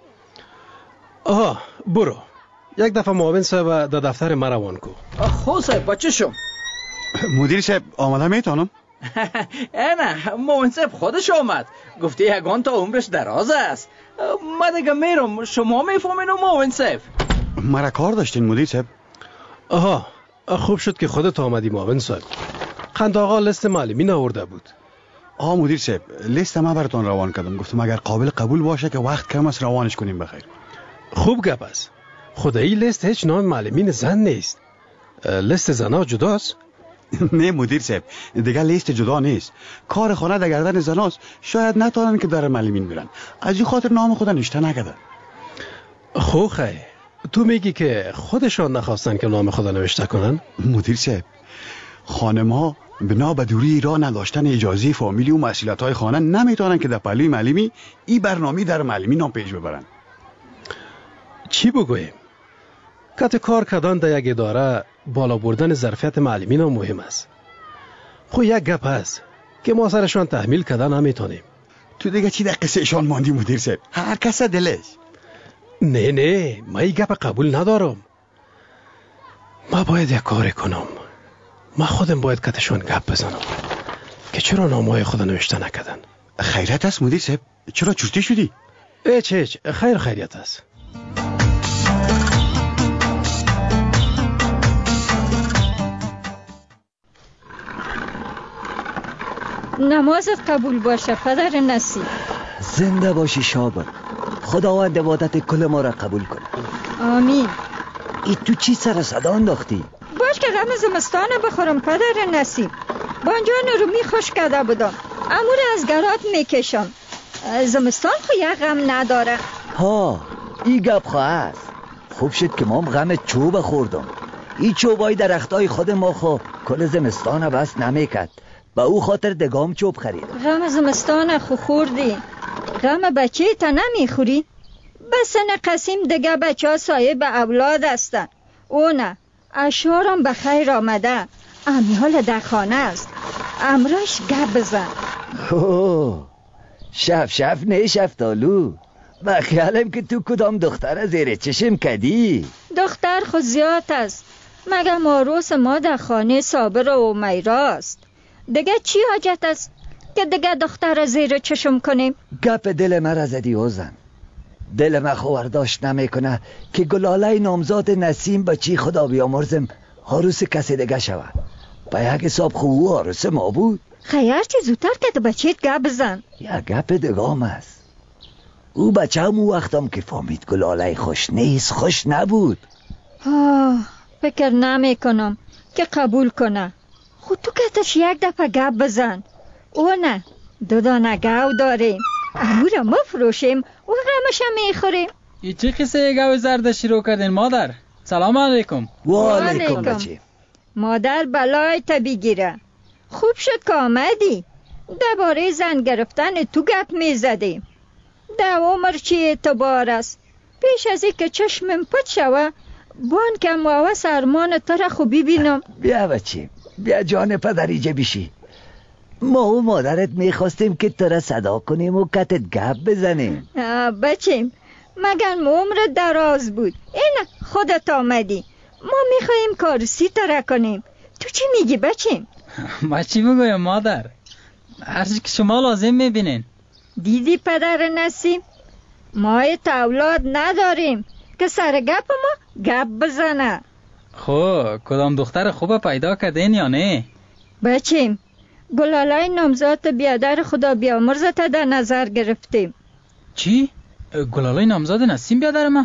برو. یک دفعه معاون صاحب در دفتر من روان کو. خب صاحب بچه شم. مدیر صاحب آمده میتونم؟ نه معاون صاحب خودش آمد. گفته یگان تا عمرش دراز است. من دیگه میرم. شما میفهمین معاون صاحب؟ مرا کار داشتین مدیر صاحب؟ خوب شد که خودت آمدی معاون صاحب. قند آقا لیست معلمین آورده بود. مدیر صاحب لیست ما براتون روان کردم. گفتم اگر قابل قبول باشه که وقت کم است روانش کنیم بخیر. خوب گپ است. خدایی لیست هیچ نام معلمین زن نیست. لیست زنا جداست؟ نه مدیر صاحب دیگه لیست جدا نیست. کار خانه در گردن زناست. شاید نتونن که در معلمین برن. از این خاطر نام خود نوشته نکرده. خیر تو میگی که خودشان نخواستن که نام خود نوشته کنن؟ مدیر صاحب خانم ها بنا به دوری راه نداشتن اجازه فامیلی و مسئولیت های خانه نمیتونن که در پهلوی معلمی این برنامه در معلمی نام پیش ببرن. چی بگویم؟ کت کار کردن در یک اداره بالا بردن ظرفیت معلمین هم مهم است. خو یک گپ هست که ما سرشان تحمیل کردن نمیتونیم. تو دیگه چی در قصه ایشان ماندی مدیر صاحب؟ هر کس دلش. نه من این گپ قبول ندارم. ما باید یک کاری کنم. ما خودم باید کتشان گپ بزنم که چرا نامهای خود نوشته نکردن. خیریت است مدیر صاحب؟ چرا چرتی شدی؟ هیچ خیریت است. نمازت قبول باشه پدر نصیب. زنده باشی شابر. خداوند عبادت کل ما را قبول کن. آمین. ای تو چی سر صدا انداختی؟ باش که غم زمستان بخورم پدر نصیب. بانجان رو خوش کرده بودم. امور از گرات میکشم. زمستان خو یه غم نداره. ای گپ خواه است. خوب شد که ما غم چوب خوردم. ای چوبای درختای خود ما خو کل زمستان بس نمیکد. با او خاطر دگام چوب خریدم. غم زمستان خو خوردی. غم بچه تا نمیخوری؟ بسن قسیم دیگه بچه ها صاحب اولاد هستن. او نه اشارم بخیر آمده. امیال در خانه است. امراش گپ بزن. شف نه شفتالو. با خیالم که تو کدام دختر زیر چشم کدی. دختر خود زیاد است. مگه ماروس ما در خانه صابر و میراست. دیگه چی حاجت است که دیگه دختر زیر چشم کنیم؟ گپ دل مرا زدی اوزن. دل من خورداشت نمیکنه که گلاله نامزاد نسیم بچی خدا بیامرزم عروس کسی دیگه شود. با یک حساب خوب عروس ما بود. خیر چی زودتر که بچیت گپ بزن. یا گپ دگام است. او بچه هم وقتم که فهمید گلاله خوش نیست خوش نبود. فکر نمی کنم که قبول کنه. خود تو کتش یک دفعه گپ بزن. او نه دو دانه گاو داریم. امو را مفروشیم و غمش میخوریم. ای چی قصه گاو زرد شروع کردین مادر؟ سلام علیکم. و علیکم بچه. مادر بلایت بگیره. خوب شد که آمدی. درباره زن گرفتن تو گپ میزدیم. در عمر چی اعتبار است؟ پیش از این که چشمم پت شوه بان که موه سرمان تو را خوبی بینم. بیا بچه، بیا جان پدریجه بشی. ما و مادرت میخواستیم که تو را صدا کنیم و کتت گپ بزنیم. بچیم مگر عمر دراز بود. این خودت آمدی. ما میخواییم کارسی تره کنیم. تو چی میگی بچیم؟ ما چی بگویم مادر؟ هرچی که شما لازم میبینین. دیدی پدر نسیم؟ ما اولاد نداریم که سر گپ ما گپ بزنه. خب کدام دختر خوب پیدا کردین یا نه؟ بچیم گلالای نامزاد بیادر خدا بیامرزت در نظر گرفتیم. چی؟ گلالای نامزاد نسیم بیادر ما؟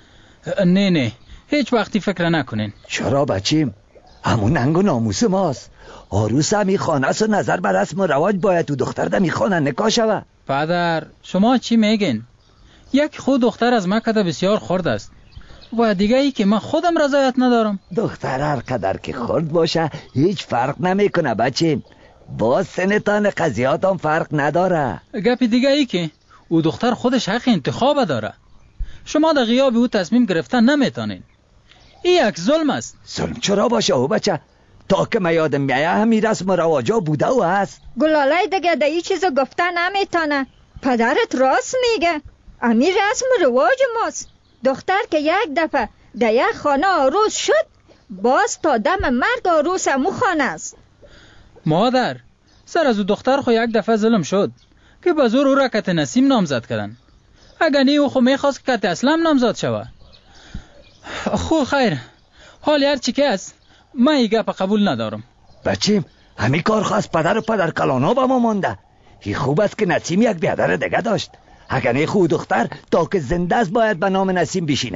نه هیچ وقتی فکر نکنین. چرا بچیم؟ همون ننگ و ناموس ماست. عروس همی خانه است و نظر بر رسم و رواج باید تو دختر دمی خانه نکاح شوه. پدر شما چی میگین؟ یک خود دختر از مکه بسیار خرد است و دیگه ای که من خودم رضایت ندارم. دختر هر قدر که خرد باشه هیچ فرق نمیکنه بچیم. باز سنتان قضیات هم فرق نداره. گپ دیگه ای که او دختر خودش حق انتخاب داره. شما در غیاب او تصمیم گرفتن نمیتونین. این یک ظلم است. ظلم چرا باشه او بچه؟ تا که من یادم میایه همین رسم و رواجا بوده و هست. گلالای دیگه در این چیزو گفته نمیتونه. پدرت راست میگه. امی رسم و رواج ماست. دختر که یک دفعه در یک خانه عروس شد باز تا دم مرگ عروس همو خانه است. مادر سر از او دختر خو یک دفعه ظلم شد که به زور او را کت نسیم نامزد کردن. اگر نه او خو میخواست کت اسلام نامزد شوه. خو خیر حال هر چی که است من این گپ قبول ندارم. بچیم همین کار خواست پدر و پدر کلانا به ما مانده. این خوب است که نسیم یک بیادر دیگه داشت. اگر نه خود دختر تا که زنده است باید به نام نسیم بشینه.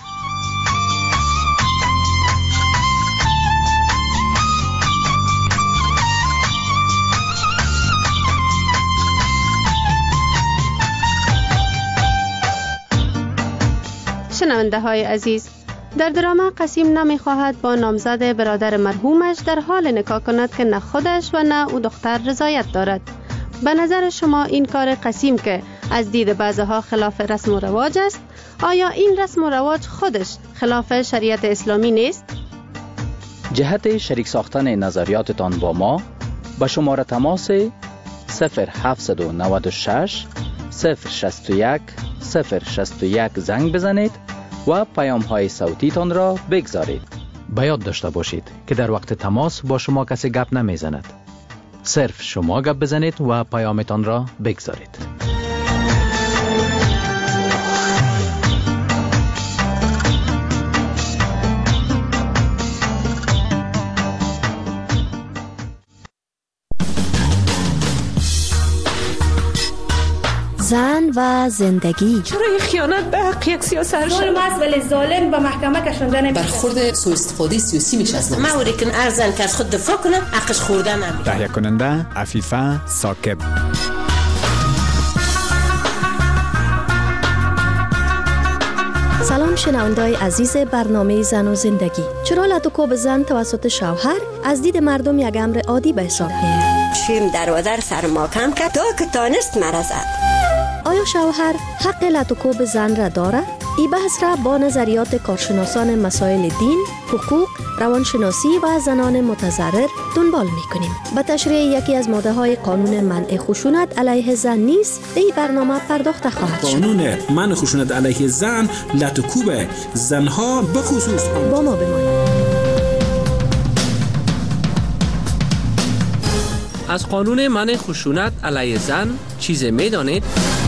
شنونده های عزیز، در دراما قسیم نمیخواهد با نامزد برادر مرحومش در حال نکاح کند که نه خودش و نه او دختر رضایت دارد. به نظر شما این کار قسیم که از دید بعضها خلاف رسم و رواج است، آیا این رسم و رواج خودش خلاف شریعت اسلامی نیست؟ جهت شریک ساختن نظریاتتان با ما به شماره تماس 0796 061 061 زنگ بزنید و پیام های صوتی تان را بگذارید. به یاد داشته باشید که در وقت تماس با شما کسی گپ نمیزند. صرف شما گپ بزنید و پیامتان را بگذارید. زن و زندگی. چرا این خیانت به حق یک سیاست ظلم است ولی ظالم به محکمه کشانده نمیشه. برخورد سوء استفاده سیاسی میشه از ما وری که ارزن که از خود دفاع کنه حقش خورده نمیشه. تهیه کننده عفیفه ثاقب. سلام شنونده‌های عزیز برنامه زن و زندگی. چرا لطوکوب زن توسط شوهر از دید مردم یک امر عادی به حساب میاد؟ شیم در و در سر ما کم کرد تا که تانست مرا زد. آیا شوهر حق لطوکوب زن را دارد؟ این بحث را با نظریات کارشناسان مسائل دین، حقوق، روانشناسی و زنان متضرر دنبال می‌کنیم. با تشریح یکی از ماده‌های قانون منع خشونت علیه زن نیز در این برنامه پرداخته خواهد شد. قانون منع خشونت علیه زن لطوکوب زنها به خصوص با ما بمانید. از قانون منع خشونت علیه زن چیز می‌دانید؟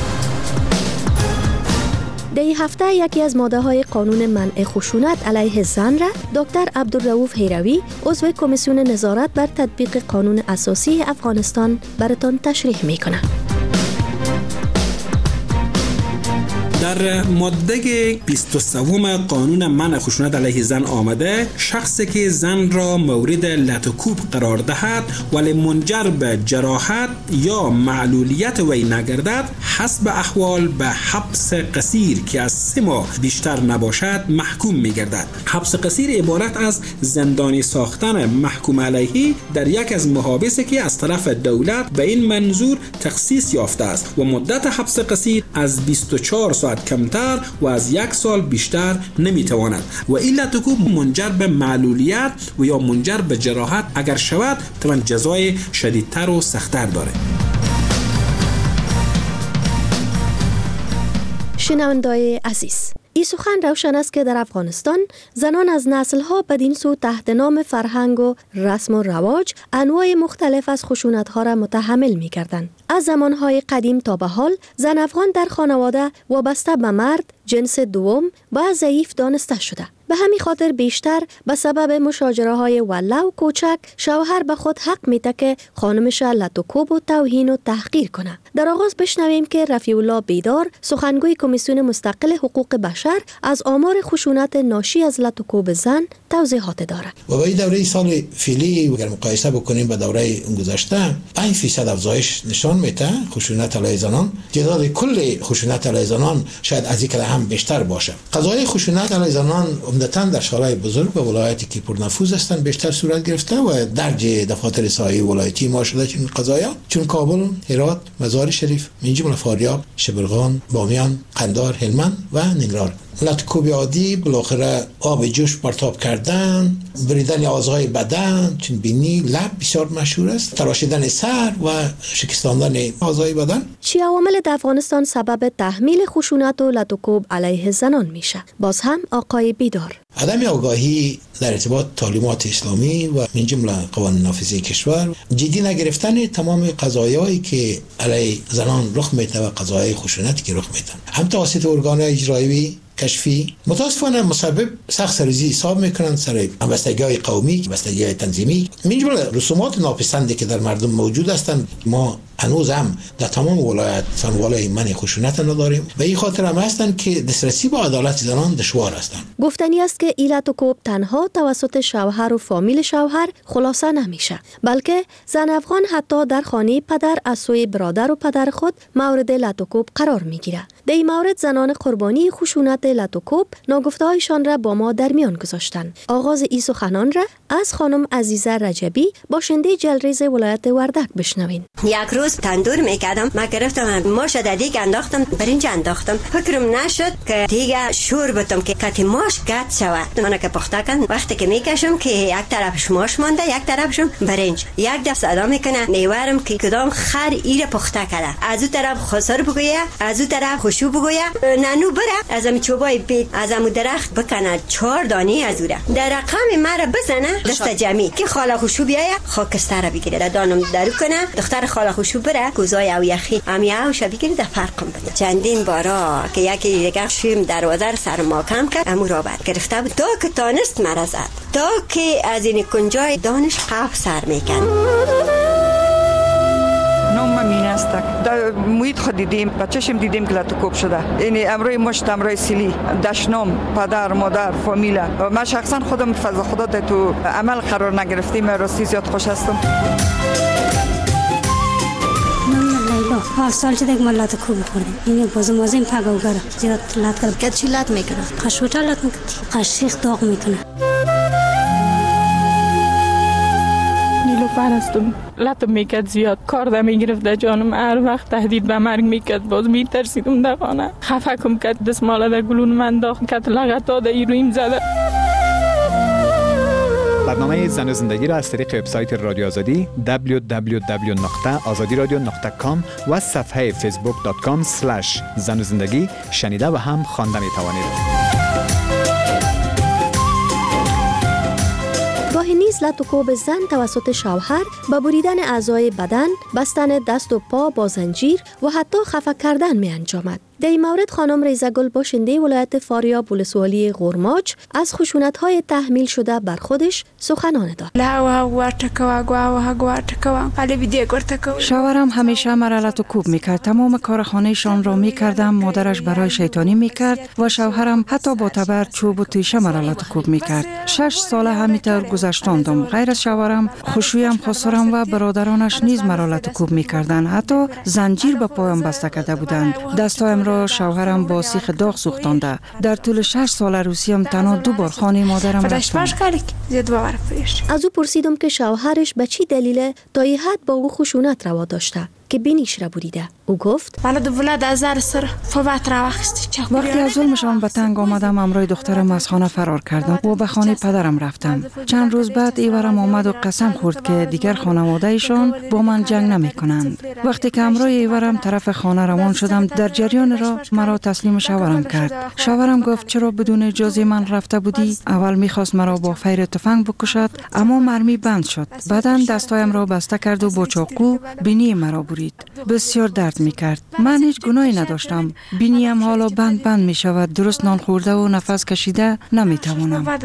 در این هفته یکی از ماده‌های قانون منع خشونت علیه زن را دکتر عبدالرؤوف هیروی عضو کمیسیون نظارت بر تطبیق قانون اساسی افغانستان براتان تشریح می‌کنه. در در ماده 23 قانون منع خشونت علیه زن آمده شخصی که زن را مورد لط و کوب قرار دهد ولی منجر به جراحت یا معلولیت وی نگردد حسب احوال به حبس قصیر که از 3 ماه بیشتر نباشد محکوم می‌گردد. حبس قصیر عبارت از زندانی ساختن محکوم علیه در یک از محابسی که از طرف دولت به این منظور تخصیص یافته است و مدت حبس قصیر از 24 ساعت کمتر و از 1 سال بیشتر نمیتواند و این لط و کوب منجر به معلولیت و یا منجر به جراحت اگر شود طبعا جزای شدیدتر و سخت‌تر داره. شنونده‌های عزیز، این سخن روشن است که در افغانستان زنان از نسل‌ها بدین سو تحت نام فرهنگ و رسم و رواج انواع مختلف از خشونت‌ها را متحمل می‌کردند. از زمانهای قدیم تا به حال زن افغان در خانواده وابسته به مرد جنس دوم و ضعیف دانسته شده. به همین خاطر بیشتر به سبب مشاجره‌های وله و کوچک شوهر به خود حق میده که خانمش لط و کوب و توهین و تحقیر کنه. در آغاز بشنویم که رفیع الله بیدار سخنگوی کمیسیون مستقل حقوق بشر از آمار خشونت ناشی از لط و کوب زن توضیحات دارد. و با این دوره سال فعلی اگر مقایسه بکنیم با دوره گذشته 5% افزایش نشان میده خشونت علیه زنان. تعداد کل خشونت علیه زنان شاید از این هم بیشتر باشه. قضایای خشونت علیه زنان عمدتاً در شهرهای بزرگ و ولایتی که پرنفوذ هستند بیشتر صورت گرفته و درج دفاتر سایه ولایتی ما شده چون قضایا چون کابل، هرات، مزار شریف، منجمل فاریاب، شبرغان، بامیان، قندهار، هلمند و ننگرهار. لط و کوب عادی بالاخره آب جوش پرتاب کردن، بریدن اعضای بدن چون بینی، لب بسیار مشهور است، تراشیدن سر و شکستاندن اعضای بدن. چی عوامل در افغانستان سبب تحمیل خشونت و لط و کوب علیه زنان میشه؟ باز هم آقای بیدار. عدم آگاهی در ارتباط تعلیمات اسلامی و من جمله قوانین نافذه کشور، جدی نگرفتن تمام قضایایی که علیه زنان رخ میده و قضایای خشونتی که رخ میدن هم توسط ارگان‌های اجرایی کشفی متاسفانه مسبب سخت سرریزی حساب میکنند سر همبستگی‌های قومی، همبستگی‌های تنظیمی، من جمله رسومات ناپسندی که در مردم موجود هستند. ما هنوز هم در تمام ولایت فنوالای منع خشونت نداریم و این خاطر هم هستند که دسترسی به عدالت زنان دشوار هستند. گفتنی است که این لط و کوب تنها توسط شوهر و فامیل شوهر خلاصه نمیشه، بلکه زن افغان حتی در خانه پدر از سوی برادر و پدر خود مورد لط و کوب قرار میگیره. در این مورد زنان قربانی خشونت لط و کوب ناگفته‌هایشان را با ما در میان گذاشتند. آغاز این سخنان را از خانم عزیزه رجبی باشنده جلریز ولایت وردک بشنوین. یک روز تندور میکردم، ما گرفتم ماش در دیگ انداختم، برنج انداختم، فکرم نشد که دیگه شور بتم که کتی ماش قطع شود. من که پخته کردم وقتی که میکشم که یک طرفش ماش مانده یک طرفشم برنج، یک دست صدا میکنه نیوارم که کدام خر ایره پخته کرده، از اون طرف خسر بگویه، از اون طرف خوشو بگویه، نانو بره از ام چوبای بیت از ام درخت بکنه 4 دانه از اوره در رقم مرا بزنه دست جمی که خاله خوشو بیایه خاکستر بگیره دانم درو کنه دختر خاله خوشو بره گوزای او یخی امیاو شو بگیره در فرقم بده. چندین بارا که یکی دیگه شیم دروازه سر ما کم کرد امو را بعد گرفته بود تا که تانست مرا زد تا که از این کنجای دانش قف سر میکن. نام مین است. در محیط خود دیدیم، بچه‌شم دیدیم که لط و کوب شده. یعنی امروی مشت امروی سیلی، دشنام، پدر، مادر، فامیل. من شخصا خودم فضل خدا در تو عمل قرار نگرفتیم. راستی زیاد خوش هستم. هر سال چه دیگه لط و کوب خوردیم. این بازم واسه این پگاوگره زیاد لط کرد. که چی لط میکنه؟ قشوتا لط میکنه. قشیخ داغ میکنه. نیلوفر هستم. لط میکرد زیاد کار میگرفت در جانم هر وقت تهدید به مرگ میکرد باز میترسیدم در خانه خفکم کرد دستماله در گلون من داخل کرد لغتا در ایرویم زده. برنامه زن و زندگی را از طریق وبسایت رادیو آزادی www.azadiradio.com و صفحه facebook.com/زن و زندگی شنیده و هم خوانده می توانید. گاهی نیز لط و کوب زن توسط شوهر به بریدن اعضای بدن، بستن دست و پا با زنجیر و حتی خفه کردن می انجامد. در این مورد خانم ریزگل باشنده ولایت فاریاب ولسوالی غرماج از خشونت‌های تحمیل شده بر خودش سخنان داد. شوهرم همیشه مرا لط و کوب میکرد. تمام کار خانه‌شان را میکردم. مادرش برای شیطانی میکرد و شوهرم حتی با تبر، چوب و تیشه مرا لط و کوب میکرد. 6 سال همینطور گذشتاندم. غیر از شوهرم، خوشویم خسرم و برادرانش نیز مرا لط و کوب میکردند. حتی زنجیر به پایم بسته کرده بودند. دستایم را شوهرم با سیخ داغ سوختانده. در طول 6 سال عروسیم تنها 2 بار خانه مادرم رفتم. از او پرسیدم که شوهرش به چی دلیل تا این حد با او خشونت روا داشته که بینیش را بریده. او گفت وقتی از ظلمشان به تنگ آمدم، امروی دخترم از خانه فرار کردم و به خانه پدرم رفتم. چند روز بعد ایورم آمد و قسم خورد که دیگر خانواده ایشان با من جنگ نمی کنند. وقتی که امروی ایورم طرف خانه روان شدم، در جریان را مرا تسلیم شوهرم کرد. شوهرم گفت چرا بدون اجازه من رفته بودی؟ اول میخواست مرا با فیر تفنگ بکشد، اما مرمی بند شد. بعداً دستایم را بسته کرد و با چاقو بینی مرا برید. بسیار درد میکرد. من هیچ گناهی نداشتم. بینیم حالا بند می شود. درست نان خورده و نفس کشیده نمیتوانم.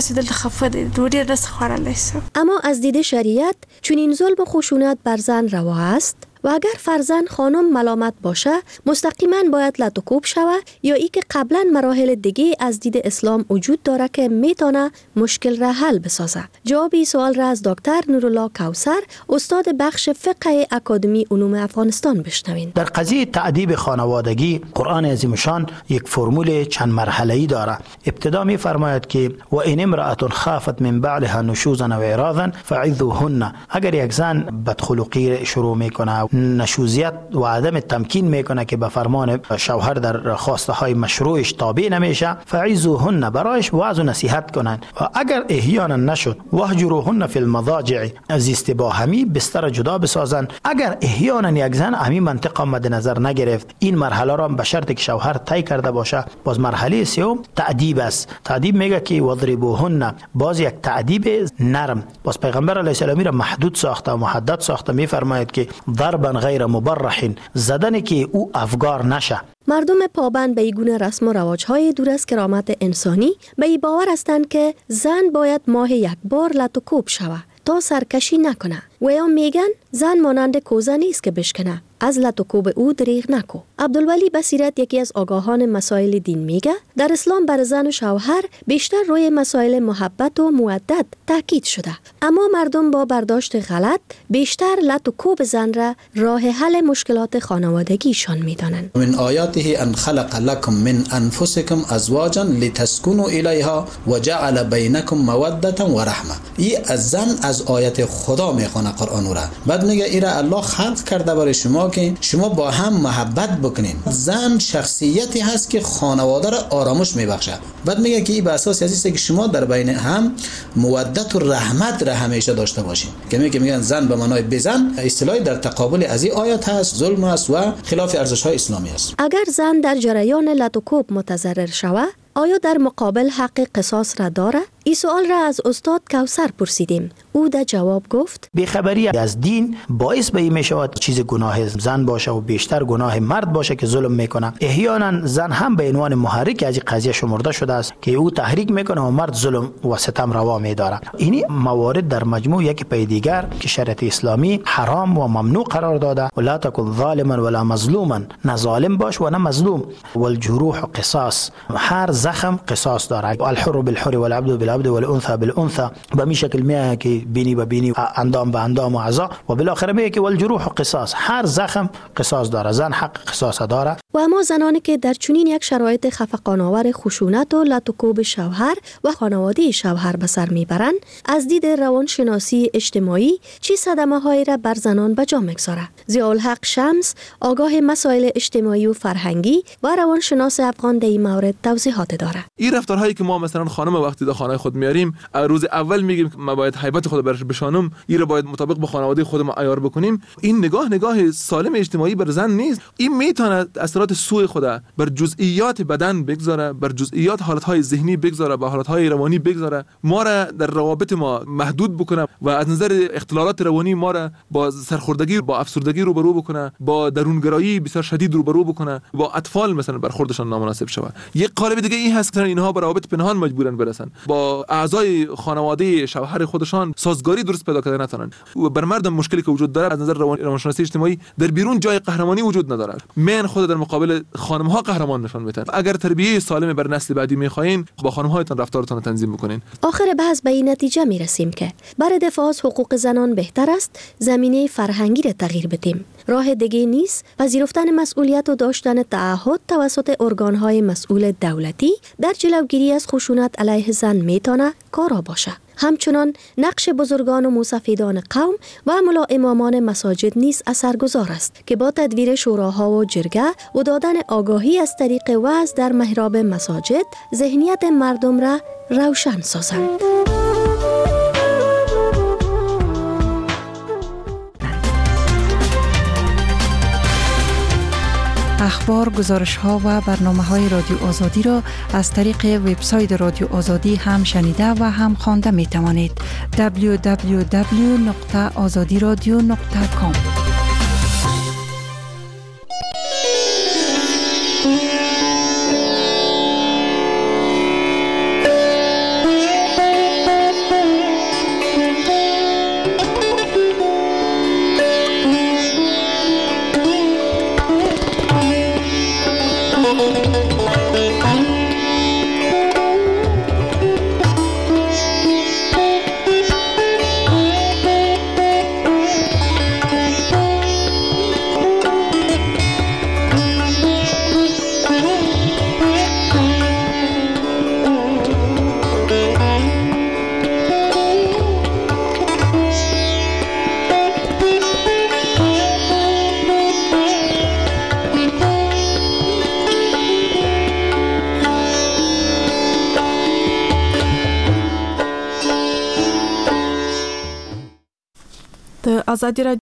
اما از دید شریعت چون این ظلم و خشونت بر زن روا است و اگر فرزند خانم ملامت باشه مستقیما باید لط و کوب شود یا ای که قبلا مراحل دیگه از دید اسلام وجود داره که میتونه مشکل را حل بسازه. جواب این سوال را از دکتر نورالله کوثر، استاد بخش فقه اکادمی علوم افغانستان بشنوین. در قضیه تعذیب خانوادگی قرآن عظیم شان یک فرمول چند مرحله‌ای داره. ابتدا میفرماید که و این امرأة خافت من بعلها نشوزا و اعراضا فعظوهن. اگر یک زن بدخلقی شروع میکنه، نشوزیت و عدم تمکین میکنه که به فرمان شوهر در خواسته های مشروعش تابع نمیشه، فعظوهن، برایش وعظ و نصیحت کنن. و اگر احیانا نشد، واهجروهن فی المضاجع، زیست با همی بستر جدا بسازن. اگر احیانا یک زن همین منطقه مد نظر نگرفت، این مرحله را به شرطی که شوهر طی کرده باشه، باز مرحله سوم تعذیب است. تعذیب میگه که وضربوهن، باز یک تعذیب نرم. باز پیغمبر علیه السلام را محدود ساخته و محدد ساخته، میفرماید که ضربا غیر مبرح، زدن که او افگار نشه. مردم پابند به این گونه رسم و رواج‌های دور از کرامت انسانی به این باور هستند که زن باید ماه یک بار لط و کوب شود تا سرکشی نکنه و یا میگن زن مانند کوزه نیست که بشکنه، از لط و کوب او دریغ نکو. عبدالولی بصیرت، یکی از آگاهان مسائل دین، میگه در اسلام بر زن و شوهر بیشتر روی مسائل محبت و مودت تاکید شده، اما مردم با برداشت غلط بیشتر لط و کوب زن را راه حل مشکلات خانوادگیشان میدانند. من آیاته ان خلق لكم من انفسكم ازواجا لتسكنوا الیها وجعل بینکم موده و رحمه. این از زن از آیت خدا میخونه قرآن را. بعد میگه ایرا الله خلق کرده برای شما که شما با هم محبت بکنین. زن شخصیتی هست که خانواده را آرامش میبخشه. بعد میگه که این به اساس از است که شما در بین هم مودت و رحمت را همیشه داشته باشین. که میگن زن به معنای بزن، اصطلاحی در تقابل از این آیات هست، ظلم است و خلاف ارزش‌های اسلامی است. اگر زن در جریان لط و کوب متضرر شود، آیا در مقابل حق قصاص را داره؟ این سوال را از استاد کوثر پرسیدیم. او در جواب گفت بیخبری از دین باعث به این می شود چیز گناه زن باشه و بیشتر گناه مرد باشه که ظلم میکنه. احیانا زن هم به عنوان محرک از این قضیه شمرده شده است که او تحریک میکنه و مرد ظلم و ستم روا میداره. این موارد در مجموع یک پی دیگر که شریعت اسلامی حرام و ممنوع قرار داده. ولا تکن ظالما ولا مظلوما، نه ظالم باش و نه مظلوم. والجروح قصاص، هر زخم قصاص داره. الحر بالحر والعبد بالعبد والانثى بالانثى. به این شکل میگه که بینی به بینی، اندام به اندام و اعضا، و بالاخره میگه که والجروح قصاص، هر زخم قصاص داره. زن حق قصاص داره. و اما زنانی که در چنین یک شرایط خفقان‌آور خشونت و لط و کوب شوهر و خانواده شوهر به سر میبرند، از دید روانشناسی اجتماعی چه صدمه‌هایی را بر زنان به جا میگذاره؟ ضیاءالحق شمس، آگاه مسائل اجتماعی و فرهنگی و روانشناس افغان در این مورد توضیحات داره. این رفتارهایی که ما مثلا خانم وقتی در خانه خود میاریم، روز اول میگیم که ما باید هیبت خود برش بشانم، این رو باید مطابق با خانواده خودمون عیار بکنیم، این نگاه سالم اجتماعی بر زن نیست. این میتونه از خاطرات سوء خود بر جزئیات بدن بگذاره، بر جزئیات حالتهای ذهنی بگذاره، به حالتهای روانی بگذاره، ما را در روابط ما محدود بکنه و از نظر اختلالات روانی ما را با سرخوردگی، با افسردگی روبرو بکنه، با درونگرایی بسیار شدید روبرو بکنه، با اطفال مثلا برخوردشان نامناسب شود. یک قالب دیگه این هست که اینها به روابط پنهان مجبورن برسن، با اعضای خانواده شوهر خودشان سازگاری درست پیدا کردن نتونن. و بر مردم مشکلی که وجود داره از نظر روانشناسی اجتماعی در بیرون جای قهرمانی وجود نداره. من خود در مقابل خانم ها قهرمان نشان میدن. اگر تربیت سالم بر نسل بعدی میخواین، با خانم هایتان رفتارتان رو تنظیم بکنین. آخر بحث به این نتیجه میرسیم که برای دفاع از حقوق زنان بهتر است زمینه فرهنگی را تغییر بدیم. راه دیگه نیست پذیرفتن مسئولیت و داشتن تعهد توسط ارگان‌های مسئول دولتی در جلوگیری از خشونت علیه زن میتونه کارا باشه. همچنان نقش بزرگان و موسفیدان قوم و ملا امامان مساجد نیز اثرگذار است که با تدویر شوراها و جرگه و دادن آگاهی از طریق وعظ در محراب مساجد ذهنیت مردم را روشن سازند. اخبار، گزارش‌ها و برنامه‌های رادیو آزادی را از طریق وبسایت رادیو آزادی هم شنیده و هم خوانده می‌توانید. www.azadiradio.com آزادی